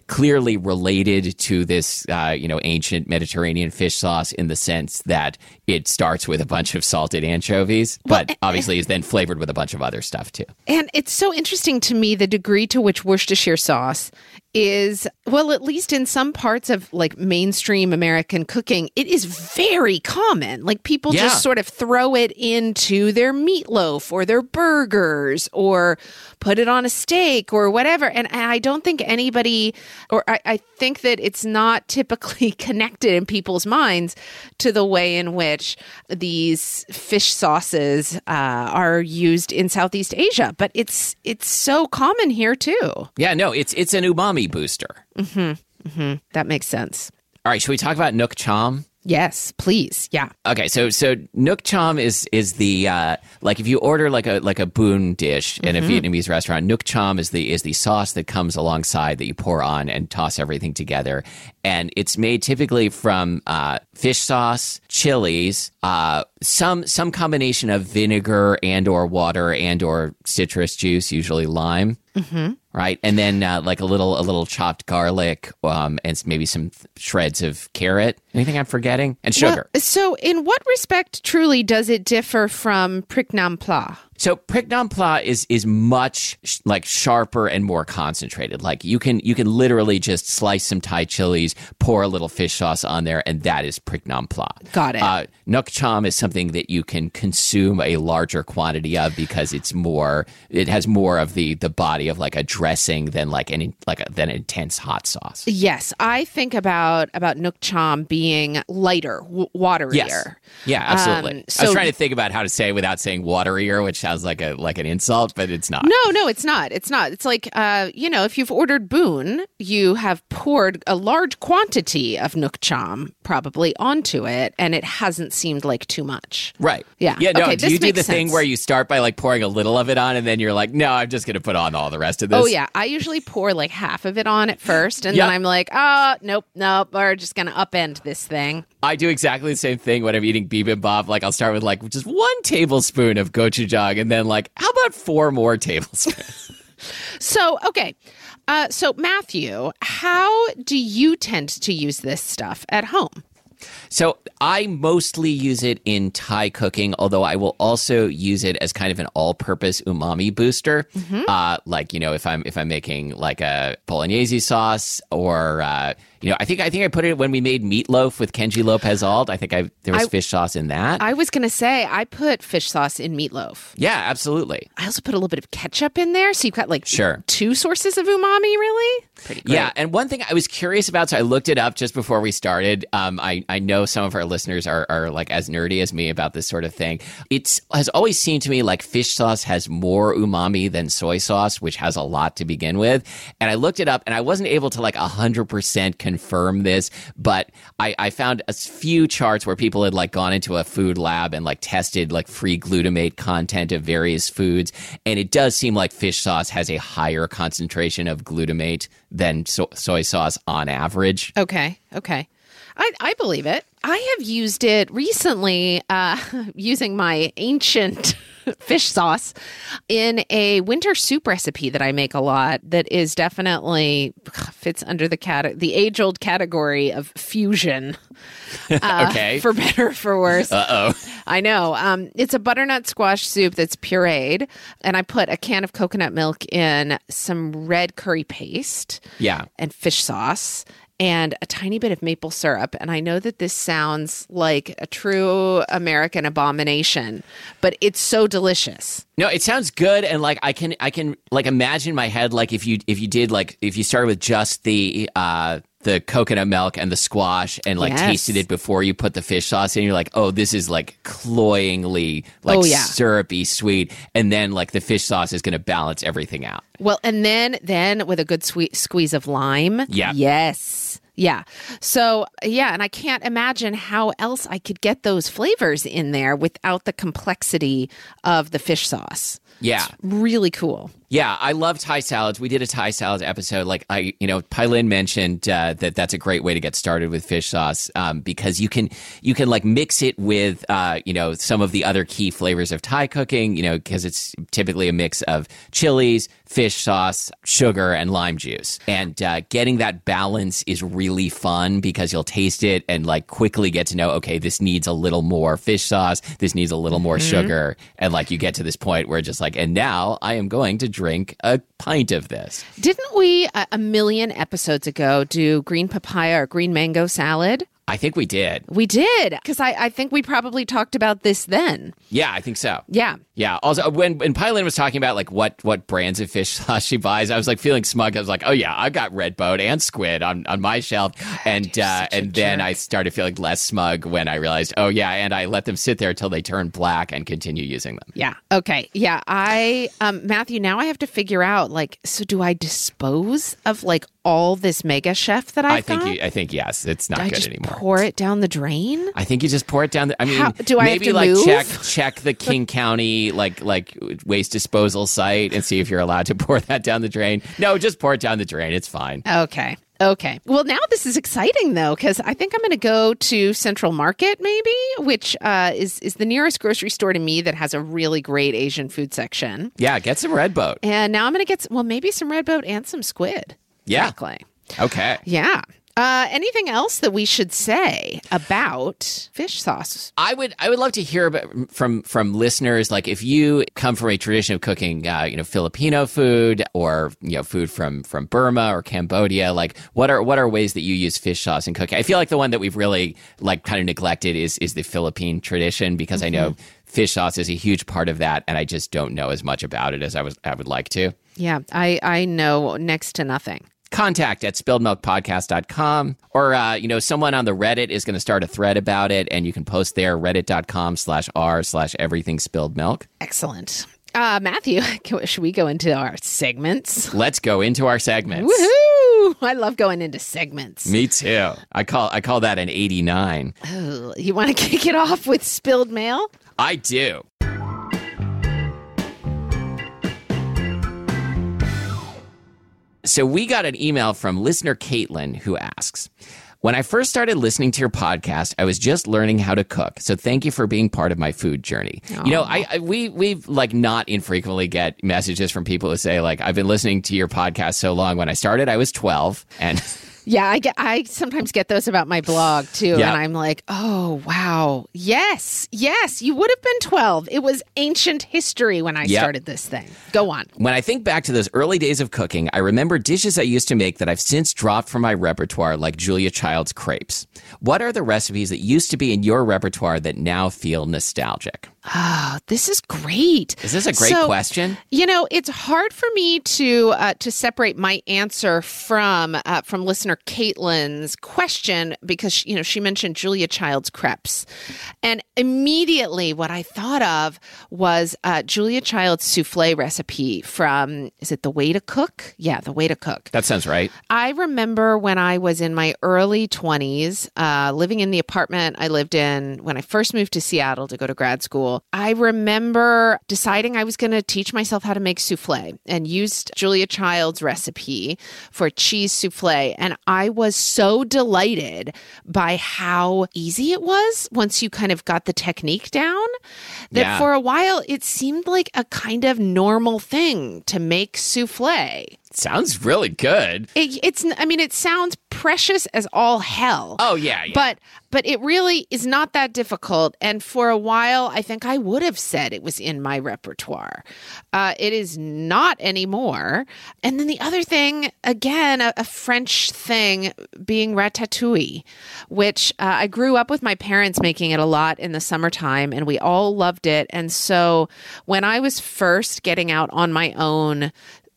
clearly related to this, uh, you know, ancient Mediterranean fish sauce in the sense that it starts with a bunch of salted anchovies, but well, obviously is then flavored with a bunch of other stuff too. And it's so interesting to me the degree to which Worcestershire sauce is, well, at least in some parts of like mainstream American cooking, it is very common. Like people Yeah. just sort of throw it into their meatloaf or their burgers or put it on a steak or whatever. And I don't think anybody, or I, I think that it's not typically connected in people's minds to the way in which these fish sauces uh, are used in Southeast Asia. But it's it's so common here too. Yeah, no, it's it's an umami booster. Mm-hmm. Mm-hmm. That makes sense. All right, should we talk about Nook Chom? Yes, please. Yeah. Okay, so so Nook Chom is is the uh, like if you order like a like a boon dish in a Vietnamese restaurant, Nook Chom is the is the sauce that comes alongside that you pour on and toss everything together, and it's made typically from uh, fish sauce, chilies, uh, some some combination of vinegar and or water and or citrus juice, usually lime. Mm-hmm. Right, and then uh, like a little a little chopped garlic, um, and maybe some th- shreds of carrot. Anything I'm forgetting? And sugar. Well, so, in what respect truly does it differ from Prick Nam Pla? So Prick Nam Pla is is much sh- like sharper and more concentrated. Like you can you can literally just slice some Thai chilies, pour a little fish sauce on there, and that is Prick Nam Pla. Got it. Uh, Nook Chom is something that you can consume a larger quantity of because it's more. It has more of the the body of like a dressing than like an like a, than an intense hot sauce. Yes, I think about about Nook Chom being lighter, w- waterier. Yes. Yeah, absolutely. Um, so- I was trying to think about how to say it without saying waterier, which sounds like a like an insult, but it's not. No, no, it's not. It's not. It's like, uh, you know, if you've ordered boon, you have poured a large quantity of Nook Chom probably onto it, and it hasn't seemed like too much. Right. Yeah. Yeah, no, Okay, do this you do makes the thing sense. where you start by like pouring a little of it on and then you're like, no, I'm just going to put on all the rest of this? Oh, yeah. I usually pour like half of it on at first, and Yep. then I'm like, oh, nope, nope, we're just going to upend this thing. I do exactly the same thing when I'm eating bibimbap. Like I'll start with like just one tablespoon of gochujang and then like, how about four more tablespoons? So, okay. Uh, so, Matthew, how do you tend to use this stuff at home? So I mostly use it in Thai cooking, although I will also use it as kind of an all-purpose umami booster. Mm-hmm. Uh, like you know, if I'm if I'm making like a bolognese sauce, or uh, you know, I think I think I put it when we made meatloaf with Kenji Lopez Alt. I think I there was I- fish sauce in that. I was going to say I put fish sauce in meatloaf. yeah, absolutely. I also put a little bit of ketchup in there, so you've got like Sure. two sources of umami, really? Pretty great. Yeah, and one thing I was curious about, so I looked it up just before we started. Um, I, I know some of our listeners are, are like as nerdy as me about this sort of thing. It has always seemed to me like fish sauce has more umami than soy sauce, which has a lot to begin with. And I looked it up, and I wasn't able to like one hundred percent confirm this, but I, I found a few charts where people had like gone into a food lab and like tested like free glutamate content of various foods. And it does seem like fish sauce has a higher concentration of glutamate than so- soy sauce on average. Okay. Okay. I, I believe it. I have used it recently uh, using my ancient fish sauce in a winter soup recipe that I make a lot that is definitely fits under the cat- the age-old category of fusion. Uh, Okay. For better or for worse. Uh-oh. I know. Um, it's a butternut squash soup that's pureed, and I put a can of coconut milk in, some red curry paste, Yeah. and fish sauce, and a tiny bit of maple syrup. And I know that this sounds like a true American abomination, but it's so delicious. No, it sounds good, and like I can, I can like imagine in my head like if you if you did like if you started with just the uh, the coconut milk and the squash and like Yes. tasted it before you put the fish sauce in, you're like, oh, this is like cloyingly like Oh, yeah. syrupy sweet, and then like the fish sauce is going to balance everything out. Well, and then then with a good sweet squeeze of lime. Yeah. Yes. Yeah. So, yeah, and I can't imagine how else I could get those flavors in there without the complexity of the fish sauce. Yeah. It's really cool. Yeah, I love Thai salads. We did a Thai salads episode. Like I, you know, Pailin mentioned uh, that that's a great way to get started with fish sauce um, because you can you can like mix it with uh, you know some of the other key flavors of Thai cooking. You know, because it's typically a mix of chilies, fish sauce, sugar, and lime juice. And uh, getting that balance is really fun because you'll taste it and like quickly get to know, okay, this needs a little more fish sauce. This needs a little more mm-hmm. sugar, and like you get to this point where it's just like, and now I am going to drink a pint of this. Didn't we, uh, a million episodes ago, do green papaya or green mango salad? I think we did. We did, because I, I think we probably talked about this then. Yeah, I think so. Yeah. Yeah. Also, when when Pailin was talking about like what what brands of fish sauce she buys, I was like feeling smug. I was like, oh yeah, I've got red boat and squid on, on my shelf, God, and uh, and then jerk. I started feeling less smug when I realized, oh yeah, and I let them sit there until they turn black and continue using them. Yeah. Okay. Yeah. I um, Matthew. Now I have to figure out like, so do I dispose of like all this Mega Chef that I've I think got? you, I think yes, it's not do I good just anymore. Pour it down the drain? I think you just pour it down. The, I mean, How, do I maybe have to like move? check check the King County like like waste disposal site and see if you're allowed to pour that down the drain. No, just pour it down the drain. It's fine. Okay. Okay. Well, now this is exciting, though, because I think I'm going to go to Central Market, maybe, which uh, is, is the nearest grocery store to me that has a really great Asian food section. Yeah, get some Red Boat. And now I'm going to get, well, maybe some Red Boat and some squid. Yeah. Frankly. Okay. Yeah. Uh, anything else that we should say about fish sauce? I would I would love to hear about, from from listeners, like if you come from a tradition of cooking, uh, you know, Filipino food or you know food from from Burma or Cambodia. Like, what are what are ways that you use fish sauce in cooking? I feel like the one that we've really like kind of neglected is is the Philippine tradition because mm-hmm. I know fish sauce is a huge part of that, and I just don't know as much about it as I was I would like to. Yeah, I I know next to nothing. Contact at spilled milk podcast dot com or, uh, you know, someone on the Reddit is going to start a thread about it and you can post there, reddit.com slash r slash everything spilled milk. Excellent. Uh, Matthew, should we go into our segments? Let's go into our segments. Woohoo! I love going into segments. Me too. I call I call that an eighty-nine. Oh, you want to kick it off with spilled mail? I do. So we got an email from listener Caitlin who asks, when I first started listening to your podcast, I was just learning how to cook. So thank you for being part of my food journey. Aww. You know, I, I we we've like not infrequently get messages from people who say like, I've been listening to your podcast so long. When I started, I was twelve and yeah, I get. I sometimes get those about my blog too, yeah. and I'm like, "Oh, wow, yes, yes, you would have been twelve. It was ancient history when I yep. started this thing." Go on. When I think back to those early days of cooking, I remember dishes I used to make that I've since dropped from my repertoire, like Julia Child's crepes. What are the recipes that used to be in your repertoire that now feel nostalgic? Oh, this is great. Is this a great so, question? You know, it's hard for me to uh, to separate my answer from uh, from listener Caitlin's question because, you know, she mentioned Julia Child's crepes. And immediately what I thought of was uh, Julia Child's souffle recipe from, is it The Way to Cook? Yeah, The Way to Cook. That sounds right. I remember when I was in my early twenties, uh, living in the apartment I lived in when I first moved to Seattle to go to grad school. I remember deciding I was going to teach myself how to make souffle and used Julia Child's recipe for cheese souffle. And I was so delighted by how easy it was once you kind of got the technique down that yeah. for a while it seemed like a kind of normal thing to make souffle. Sounds really good. It, it's, I mean, it sounds precious as all hell. Oh, yeah, yeah. But, but it really is not that difficult. And for a while, I think I would have said it was in my repertoire. Uh, it is not anymore. And then the other thing, again, a, a French thing being ratatouille, which uh, I grew up with my parents making it a lot in the summertime, and we all loved it. And so when I was first getting out on my own,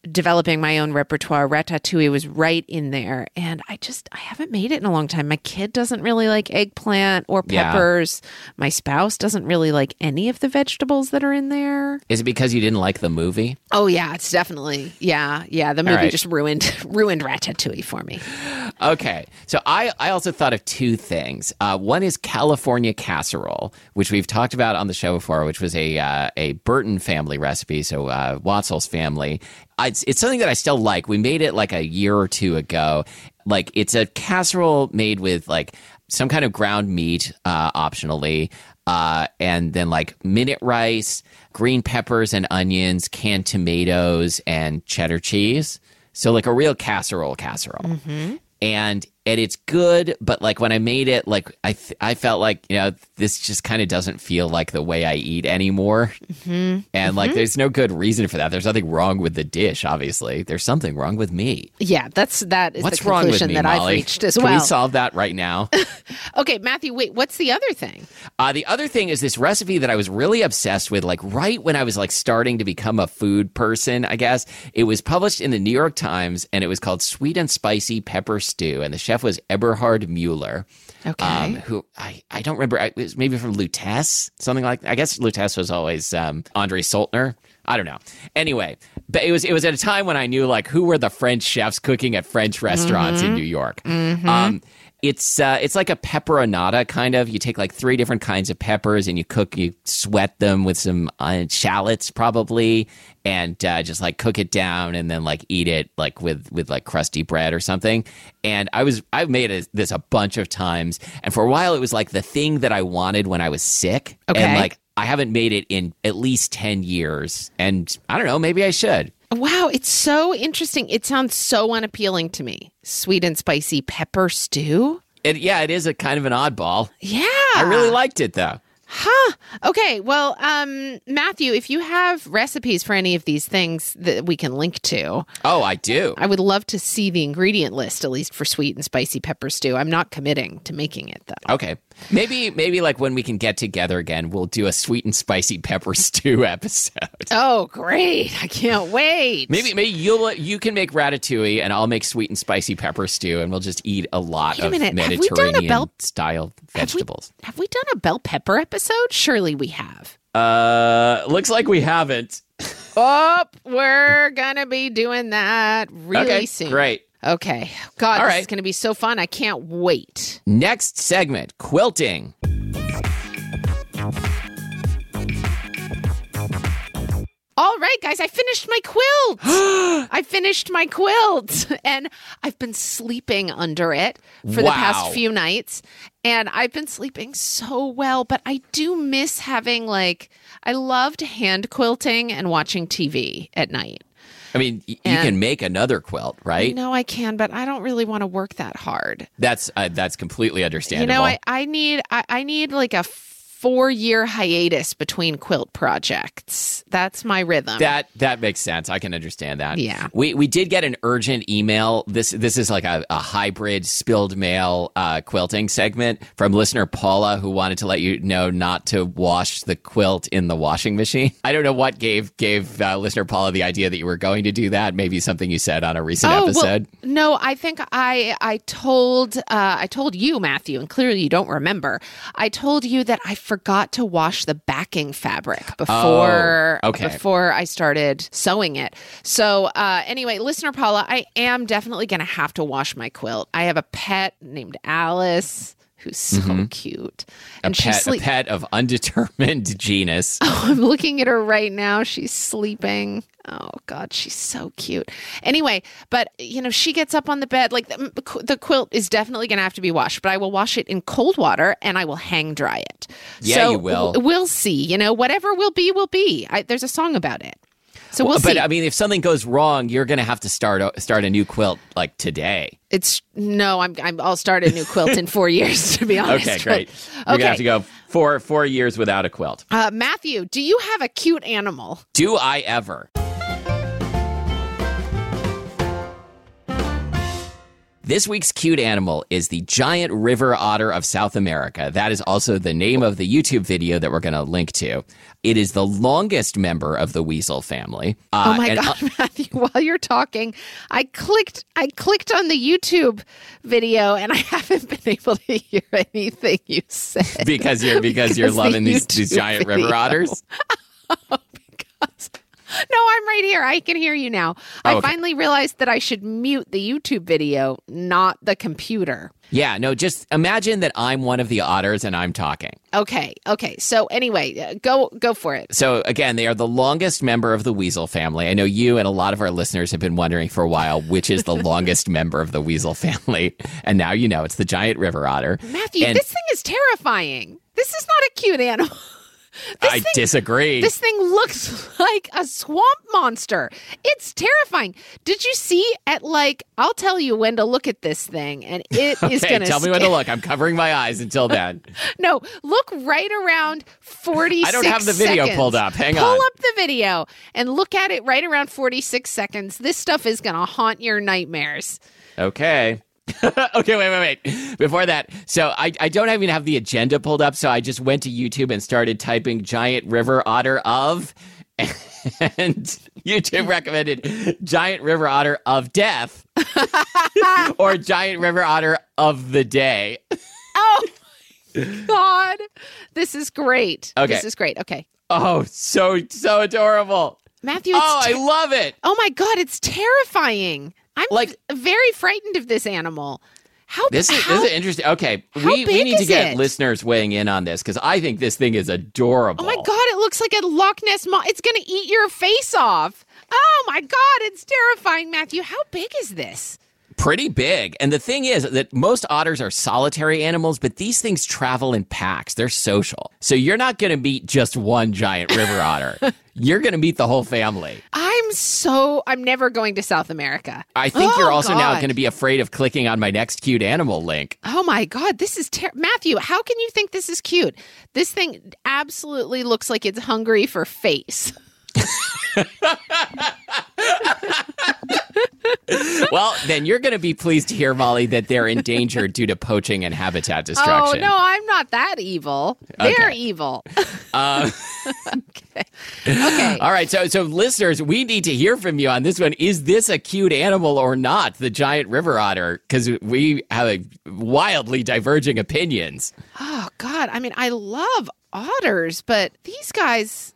developing my own repertoire, ratatouille was right in there. And I just, I haven't made it in a long time. My kid doesn't really like eggplant or peppers. Yeah. My spouse doesn't really like any of the vegetables that are in there. Is it because you didn't like the movie? Oh, yeah, it's definitely. Yeah, yeah. The movie right. just ruined ruined ratatouille for me. Okay. So I, I also thought of two things. Uh, one is California casserole, which we've talked about on the show before, which was a, uh, a Burton family recipe, so uh, Watzel's family. It's, it's something that I still like. We made it like a year or two ago. Like, it's a casserole made with like some kind of ground meat, uh, optionally, uh, and then like minute rice, green peppers and onions, canned tomatoes, and cheddar cheese. So like a real casserole casserole. Mm-hmm. And and it's good, but like when I made it, like I th- I felt like, you know, this just kind of doesn't feel like the way I eat anymore. Mm-hmm. And mm-hmm. like there's no good reason for that. There's nothing wrong with the dish, obviously. There's something wrong with me. Yeah, that's that is what's the conclusion me, that Molly? I've reached as Can well. Can we solve that right now? Okay, Matthew, wait, what's the other thing? Uh, the other thing is this recipe that I was really obsessed with, like right when I was like starting to become a food person, I guess. It was published in the New York Times, and it was called Sweet and Spicy Pepper Stew, and the chef was Eberhard Mueller. Okay. Um, who I, I don't remember. It was maybe from Lutece, something like that. I guess Lutece was always um, Andre Soltner. I don't know. Anyway, but it was it was at a time when I knew like who were the French chefs cooking at French restaurants mm-hmm. in New York. Mm-hmm. Um, it's uh, it's like a pepperonata kind of. You take like three different kinds of peppers and you cook, you sweat them with some uh, shallots probably, and uh, just like cook it down and then like eat it like with with like crusty bread or something. And I was I've made a, this a bunch of times, and for a while it was like the thing that I wanted when I was sick. Okay. And like I haven't made it in at least ten years, and I don't know, maybe I should. Wow, it's so interesting. It sounds so unappealing to me. Sweet and spicy pepper stew? It, yeah, it is a kind of an oddball. Yeah. I really liked it, though. Huh. Okay. Well, um, Matthew, if you have recipes for any of these things that we can link to. Oh, I do. I would love to see the ingredient list, at least for sweet and spicy pepper stew. I'm not committing to making it, though. Okay. Maybe, maybe like when we can get together again, we'll do a sweet and spicy pepper stew episode. Oh, great. I can't wait. Maybe, maybe you'll, you can make ratatouille and I'll make sweet and spicy pepper stew, and we'll just eat a lot wait a of minute. Mediterranean bell- style vegetables. Have we, have we done a bell pepper episode? Surely we have. Uh, looks like we haven't. Oh, we're going to be doing that really okay, soon. Great. Okay. God, All this right. is going to be so fun. I can't wait. Next segment, quilting. All right, guys, I finished my quilt. I finished my quilt, and I've been sleeping under it for wow. the past few nights, and I've been sleeping so well, but I do miss having, like, I loved hand quilting and watching T V at night. I mean, y- And- you can make another quilt, right? No, I can, but I don't really want to work that hard. That's uh, that's completely understandable. You know, I, I need I, I need like a four-year hiatus between quilt projects. That's my rhythm. That that makes sense. I can understand that. Yeah. We we did get an urgent email. This this is like a, a hybrid spilled mail uh, quilting segment from listener Paula, who wanted to let you know not to wash the quilt in the washing machine. I don't know what gave gave uh, listener Paula the idea that you were going to do that. Maybe something you said on a recent oh, episode. Well, no, I think I I told uh, I told you, Matthew, and clearly you don't remember. I told you that I forgot to wash the backing fabric before oh, okay. before I started sewing it. So uh, anyway, listener Paula, I am definitely going to have to wash my quilt. I have a pet named Alice who's so mm-hmm. cute. And a pet, she's sleep- a pet of undetermined genus. Oh, I'm looking at her right now. She's sleeping. Oh, God, she's so cute. Anyway, but, you know, she gets up on the bed. Like, the, the quilt is definitely going to have to be washed, but I will wash it in cold water and I will hang dry it. Yeah, so you will. W- we'll see. You know, whatever will be, will be. I, there's a song about it. So we'll well, but see. I mean, if something goes wrong, you're going to have to start a, start a new quilt like today. It's no, I'm, I'm I'll start a new quilt in four years. To be honest. Okay, great. But, You're okay. gonna have to go four four years without a quilt. Uh, Matthew, do you have a cute animal? Do I ever? This week's cute animal is the giant river otter of South America. That is also the name of the YouTube video that we're going to link to. It is the longest member of the weasel family. Uh, oh my and, God, uh, Matthew! While you're talking, I clicked. I clicked on the YouTube video, and I haven't been able to hear anything you said because you're because, because you're loving these, these giant video. river otters. Oh, because. No, I'm right here. I can hear you now. Oh, I okay. finally realized that I should mute the YouTube video, not the computer. Yeah, no, just imagine that I'm one of the otters and I'm talking. Okay, okay. So anyway, uh, go go for it. So again, they are the longest member of the weasel family. I know you and a lot of our listeners have been wondering for a while which is the longest member of the weasel family. And now you know, it's the giant river otter. Matthew, and this thing is terrifying. This is not a cute animal. This I thing, disagree. This thing looks like a swamp monster. It's terrifying. Did you see at like, I'll tell you when to look at this thing, and it okay, is going to tell me when to look. I'm covering my eyes until then. No, look right around forty-six I don't have the video seconds. pulled up. Hang Pull on. Pull up the video and look at it right around forty-six seconds. This stuff is going to haunt your nightmares. Okay. okay, wait, wait, wait. Before that, so I, I don't even have the agenda pulled up, so I just went to YouTube and started typing giant river otter of, and YouTube recommended giant river otter of death or giant river otter of the day. Oh, my God. This is great. Okay. This is great. Okay. Oh, so, so adorable. Matthew, it's oh, ter- I love it. Oh, my God. It's terrifying. I'm Like- v- very frightened of this animal. How This is, how, this is interesting. Okay, how we, we big need to is get it? listeners weighing in on this because I think this thing is adorable. Oh my God, it looks like a Loch Ness Monster. It's going to eat your face off. Oh my God, it's terrifying, Matthew. How big is this? Pretty big. And the thing is that most otters are solitary animals, but these things travel in packs. They're social. So you're not going to meet just one giant river otter. You're going to meet the whole family. I'm so, I'm never going to South America. I think Oh, you're also now God. going to be afraid of clicking on my next cute animal link. Oh my God, this is ter- Matthew, how can you think this is cute? This thing absolutely looks like it's hungry for face. Well, then you're going to be pleased to hear, Molly, that they're endangered due to poaching and habitat destruction. Oh, no, I'm not that evil. They're Okay. evil. Uh, okay. Okay. All right, so so listeners, we need to hear from you on this one. Is this a cute animal or not, the giant river otter? Because we have a wildly diverging opinions. Oh, God. I mean, I love otters, but these guys,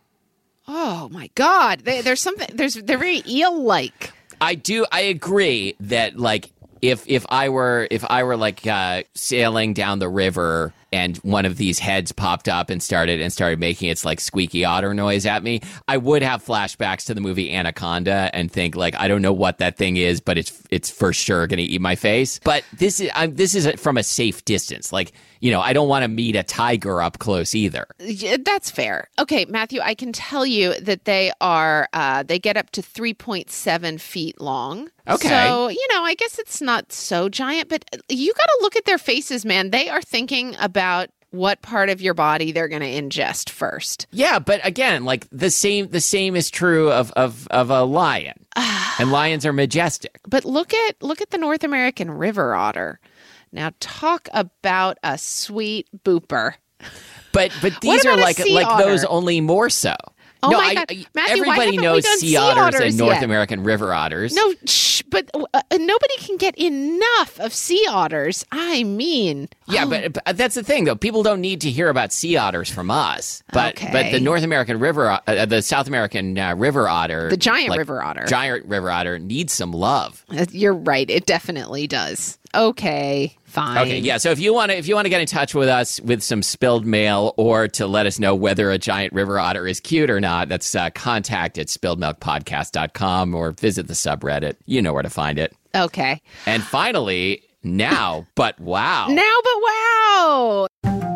oh, my God. They, there's something, there's, they're very eel-like. I do. I agree that like if if I were if I were like uh, sailing down the river and one of these heads popped up and started and started making its like squeaky otter noise at me, I would have flashbacks to the movie Anaconda and think like I don't know what that thing is, but it's it's for sure going to eat my face. But this is I'm, this is from a safe distance. Like you know I don't want to meet a tiger up close either. Yeah, that's fair. Okay, Matthew, I can tell you that they are, uh, they get up to three point seven feet long. Okay. So, you know, I guess it's not so giant, but you got to look at their faces, man. They are thinking about what part of your body they're going to ingest first. Yeah, but again, like the same the same is true of of, of a lion. And lions are majestic. But look at look at the North American river otter. Now talk about a sweet booper. But but these about are a like sea like those otter? only more so. Oh no, my I, God. I- Matthew, why everybody haven't we knows done sea sea otters, otters and North yet? American river otters. No, shh, but uh, nobody can get enough of sea otters. I mean, Yeah, oh, but, but that's the thing, though. People don't need to hear about sea otters from us. But Okay. but the North American river, uh, the South American uh, river otter, The giant like, river otter. giant river otter needs some love. you're right. It definitely does. Okay, fine. Okay, yeah. So if you want to, if you want to get in touch with us with some spilled mail, or to let us know whether a giant river otter is cute or not, that's uh, contact at spilled milk podcast dot com or visit the subreddit. You know where to find it. Okay. And finally, now, but wow. Now, but wow.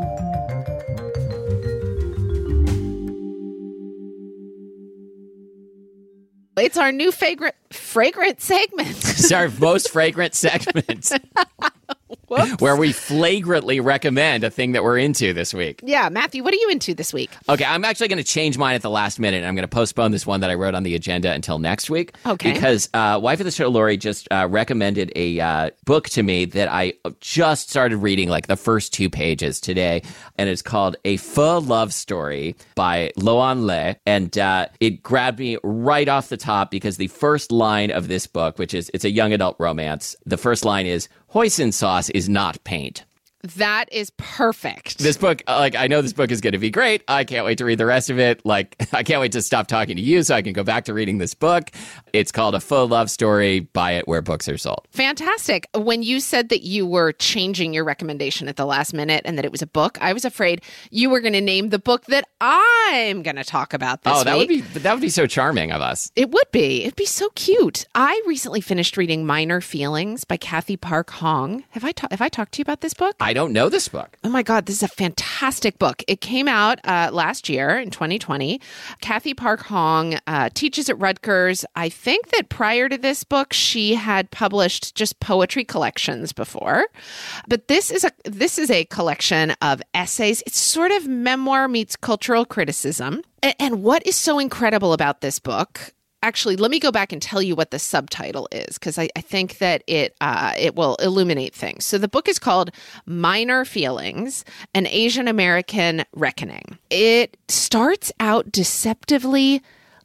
It's our new fragrant fragrant segment. It's our most fragrant segment. where we flagrantly recommend a thing that we're into this week. Yeah, Matthew, what are you into this week? Okay, I'm actually going to change mine at the last minute, and I'm going to postpone this one that I wrote on the agenda until next week. Okay. Because uh, wife of the show, Lori, just uh, recommended a uh, book to me that I just started reading like the first two pages today, and it's called A Faux Love Story by Loan Le, and uh, it grabbed me right off the top because the first line of this book, which is, it's a young adult romance, the first line is, hoisin sauce is not paint. That is perfect. This book, like, I know this book is going to be great. I can't wait to read the rest of it. Like, I can't wait to stop talking to you so I can go back to reading this book. It's called A Faux Love Story. Buy it where books are sold. Fantastic. When you said that you were changing your recommendation at the last minute and that it was a book, I was afraid you were going to name the book that I'm going to talk about this Oh, that week. would be that would be so charming of us. It would be. It'd be so cute. I recently finished reading Minor Feelings by Kathy Park Hong. Have I ta- have I talked to you about this book? I don't know this book. Oh my God, this is a fantastic book. It came out uh, last year in twenty twenty. Kathy Park Hong uh, teaches at Rutgers. I think that prior to this book, she had published just poetry collections before. But this is a this is a collection of essays. It's sort of memoir meets cultural criticism. And, and what is so incredible about this book? Actually, let me go back and tell you what the subtitle is, because I, I think that it uh, it will illuminate things. So the book is called Minor Feelings, An Asian American Reckoning. It starts out deceptively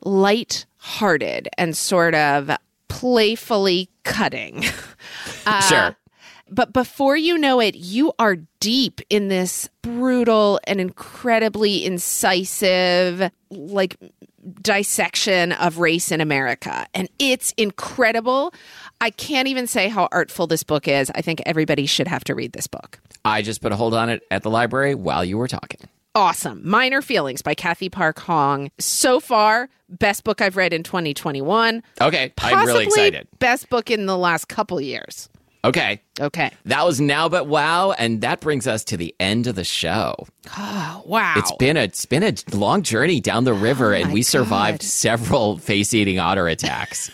light-hearted and sort of playfully cutting. Uh, Sure. But before you know it, you are deep in this brutal and incredibly incisive, like, dissection of race in America. And it's incredible. I can't even say how artful this book is. I think everybody should have to read this book. I just put a hold on it at the library while you were talking. Awesome. Minor Feelings by Kathy Park Hong. So far, best book I've read in twenty twenty-one. Okay, Possibly I'm really excited. Best book in the last couple years. Okay. Okay. That was Now But Wow, and that brings us to the end of the show. Oh, wow. It's been a it's been a long journey down the river, Oh and my we survived God. several face-eating otter attacks.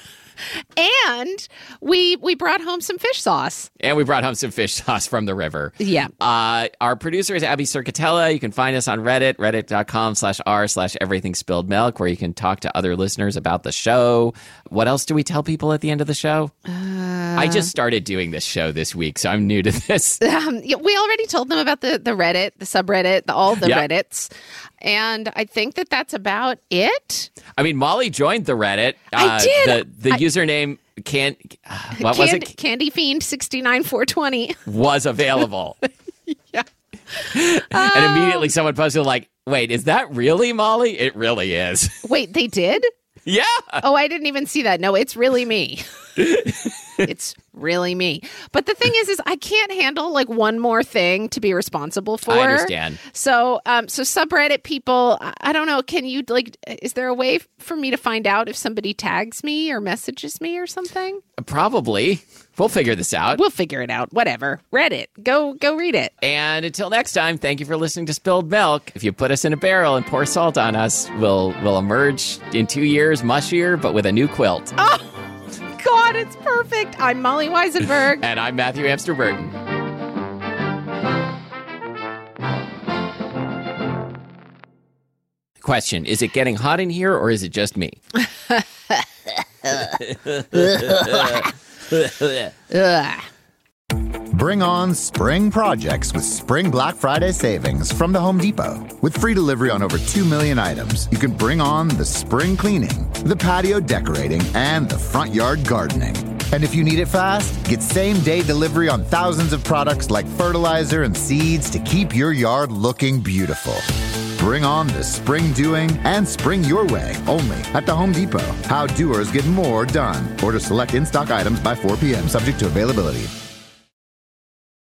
And we we brought home some fish sauce. And we brought home some fish sauce from the river. Yeah. Uh, our producer is Abby Circatella. You can find us on Reddit, reddit.com slash r slash everything spilled milk, where you can talk to other listeners about the show. What else do we tell people at the end of the show? Uh, I just started doing this show this week, so I'm new to this. Um, yeah, we already told them about the, the Reddit, the subreddit, the, all the Yep. Reddits. And I think that that's about it. I mean, Molly joined the Reddit. I Uh, did. The, the I- username can uh, what was Cand- it? Candy Fiend sixty-nine four twenty. Was available. Yeah. And immediately someone posted like, wait, is that really Molly? It really is. Wait, they did? Yeah. Oh, I didn't even see that. No, it's really me. It's really me. But the thing is, is I can't handle like one more thing to be responsible for. I understand. So, um, so subreddit people, I, I don't know. Can you like? Is there a way for me to find out if somebody tags me or messages me or something? Probably. We'll figure this out. We'll figure it out. Whatever. Reddit. Go, go read it. And until next time, thank you for listening to Spilled Milk. If you put us in a barrel and pour salt on us, we'll we'll emerge in two years mushier, but with a new quilt. Oh God, it's perfect. I'm Molly Weisenberg. And I'm Matthew Amster Burton. Question, is it getting hot in here or is it just me? Ugh. Bring on spring projects with Spring Black Friday savings from the Home Depot. With free delivery on over two million items, you can bring on the spring cleaning, the patio decorating, and the front yard gardening. And if you need it fast, get same-day delivery on thousands of products like fertilizer and seeds to keep your yard looking beautiful. Bring on the spring doing and spring your way only at the Home Depot. How doers get more done. Order select in-stock items by four p.m. subject to availability.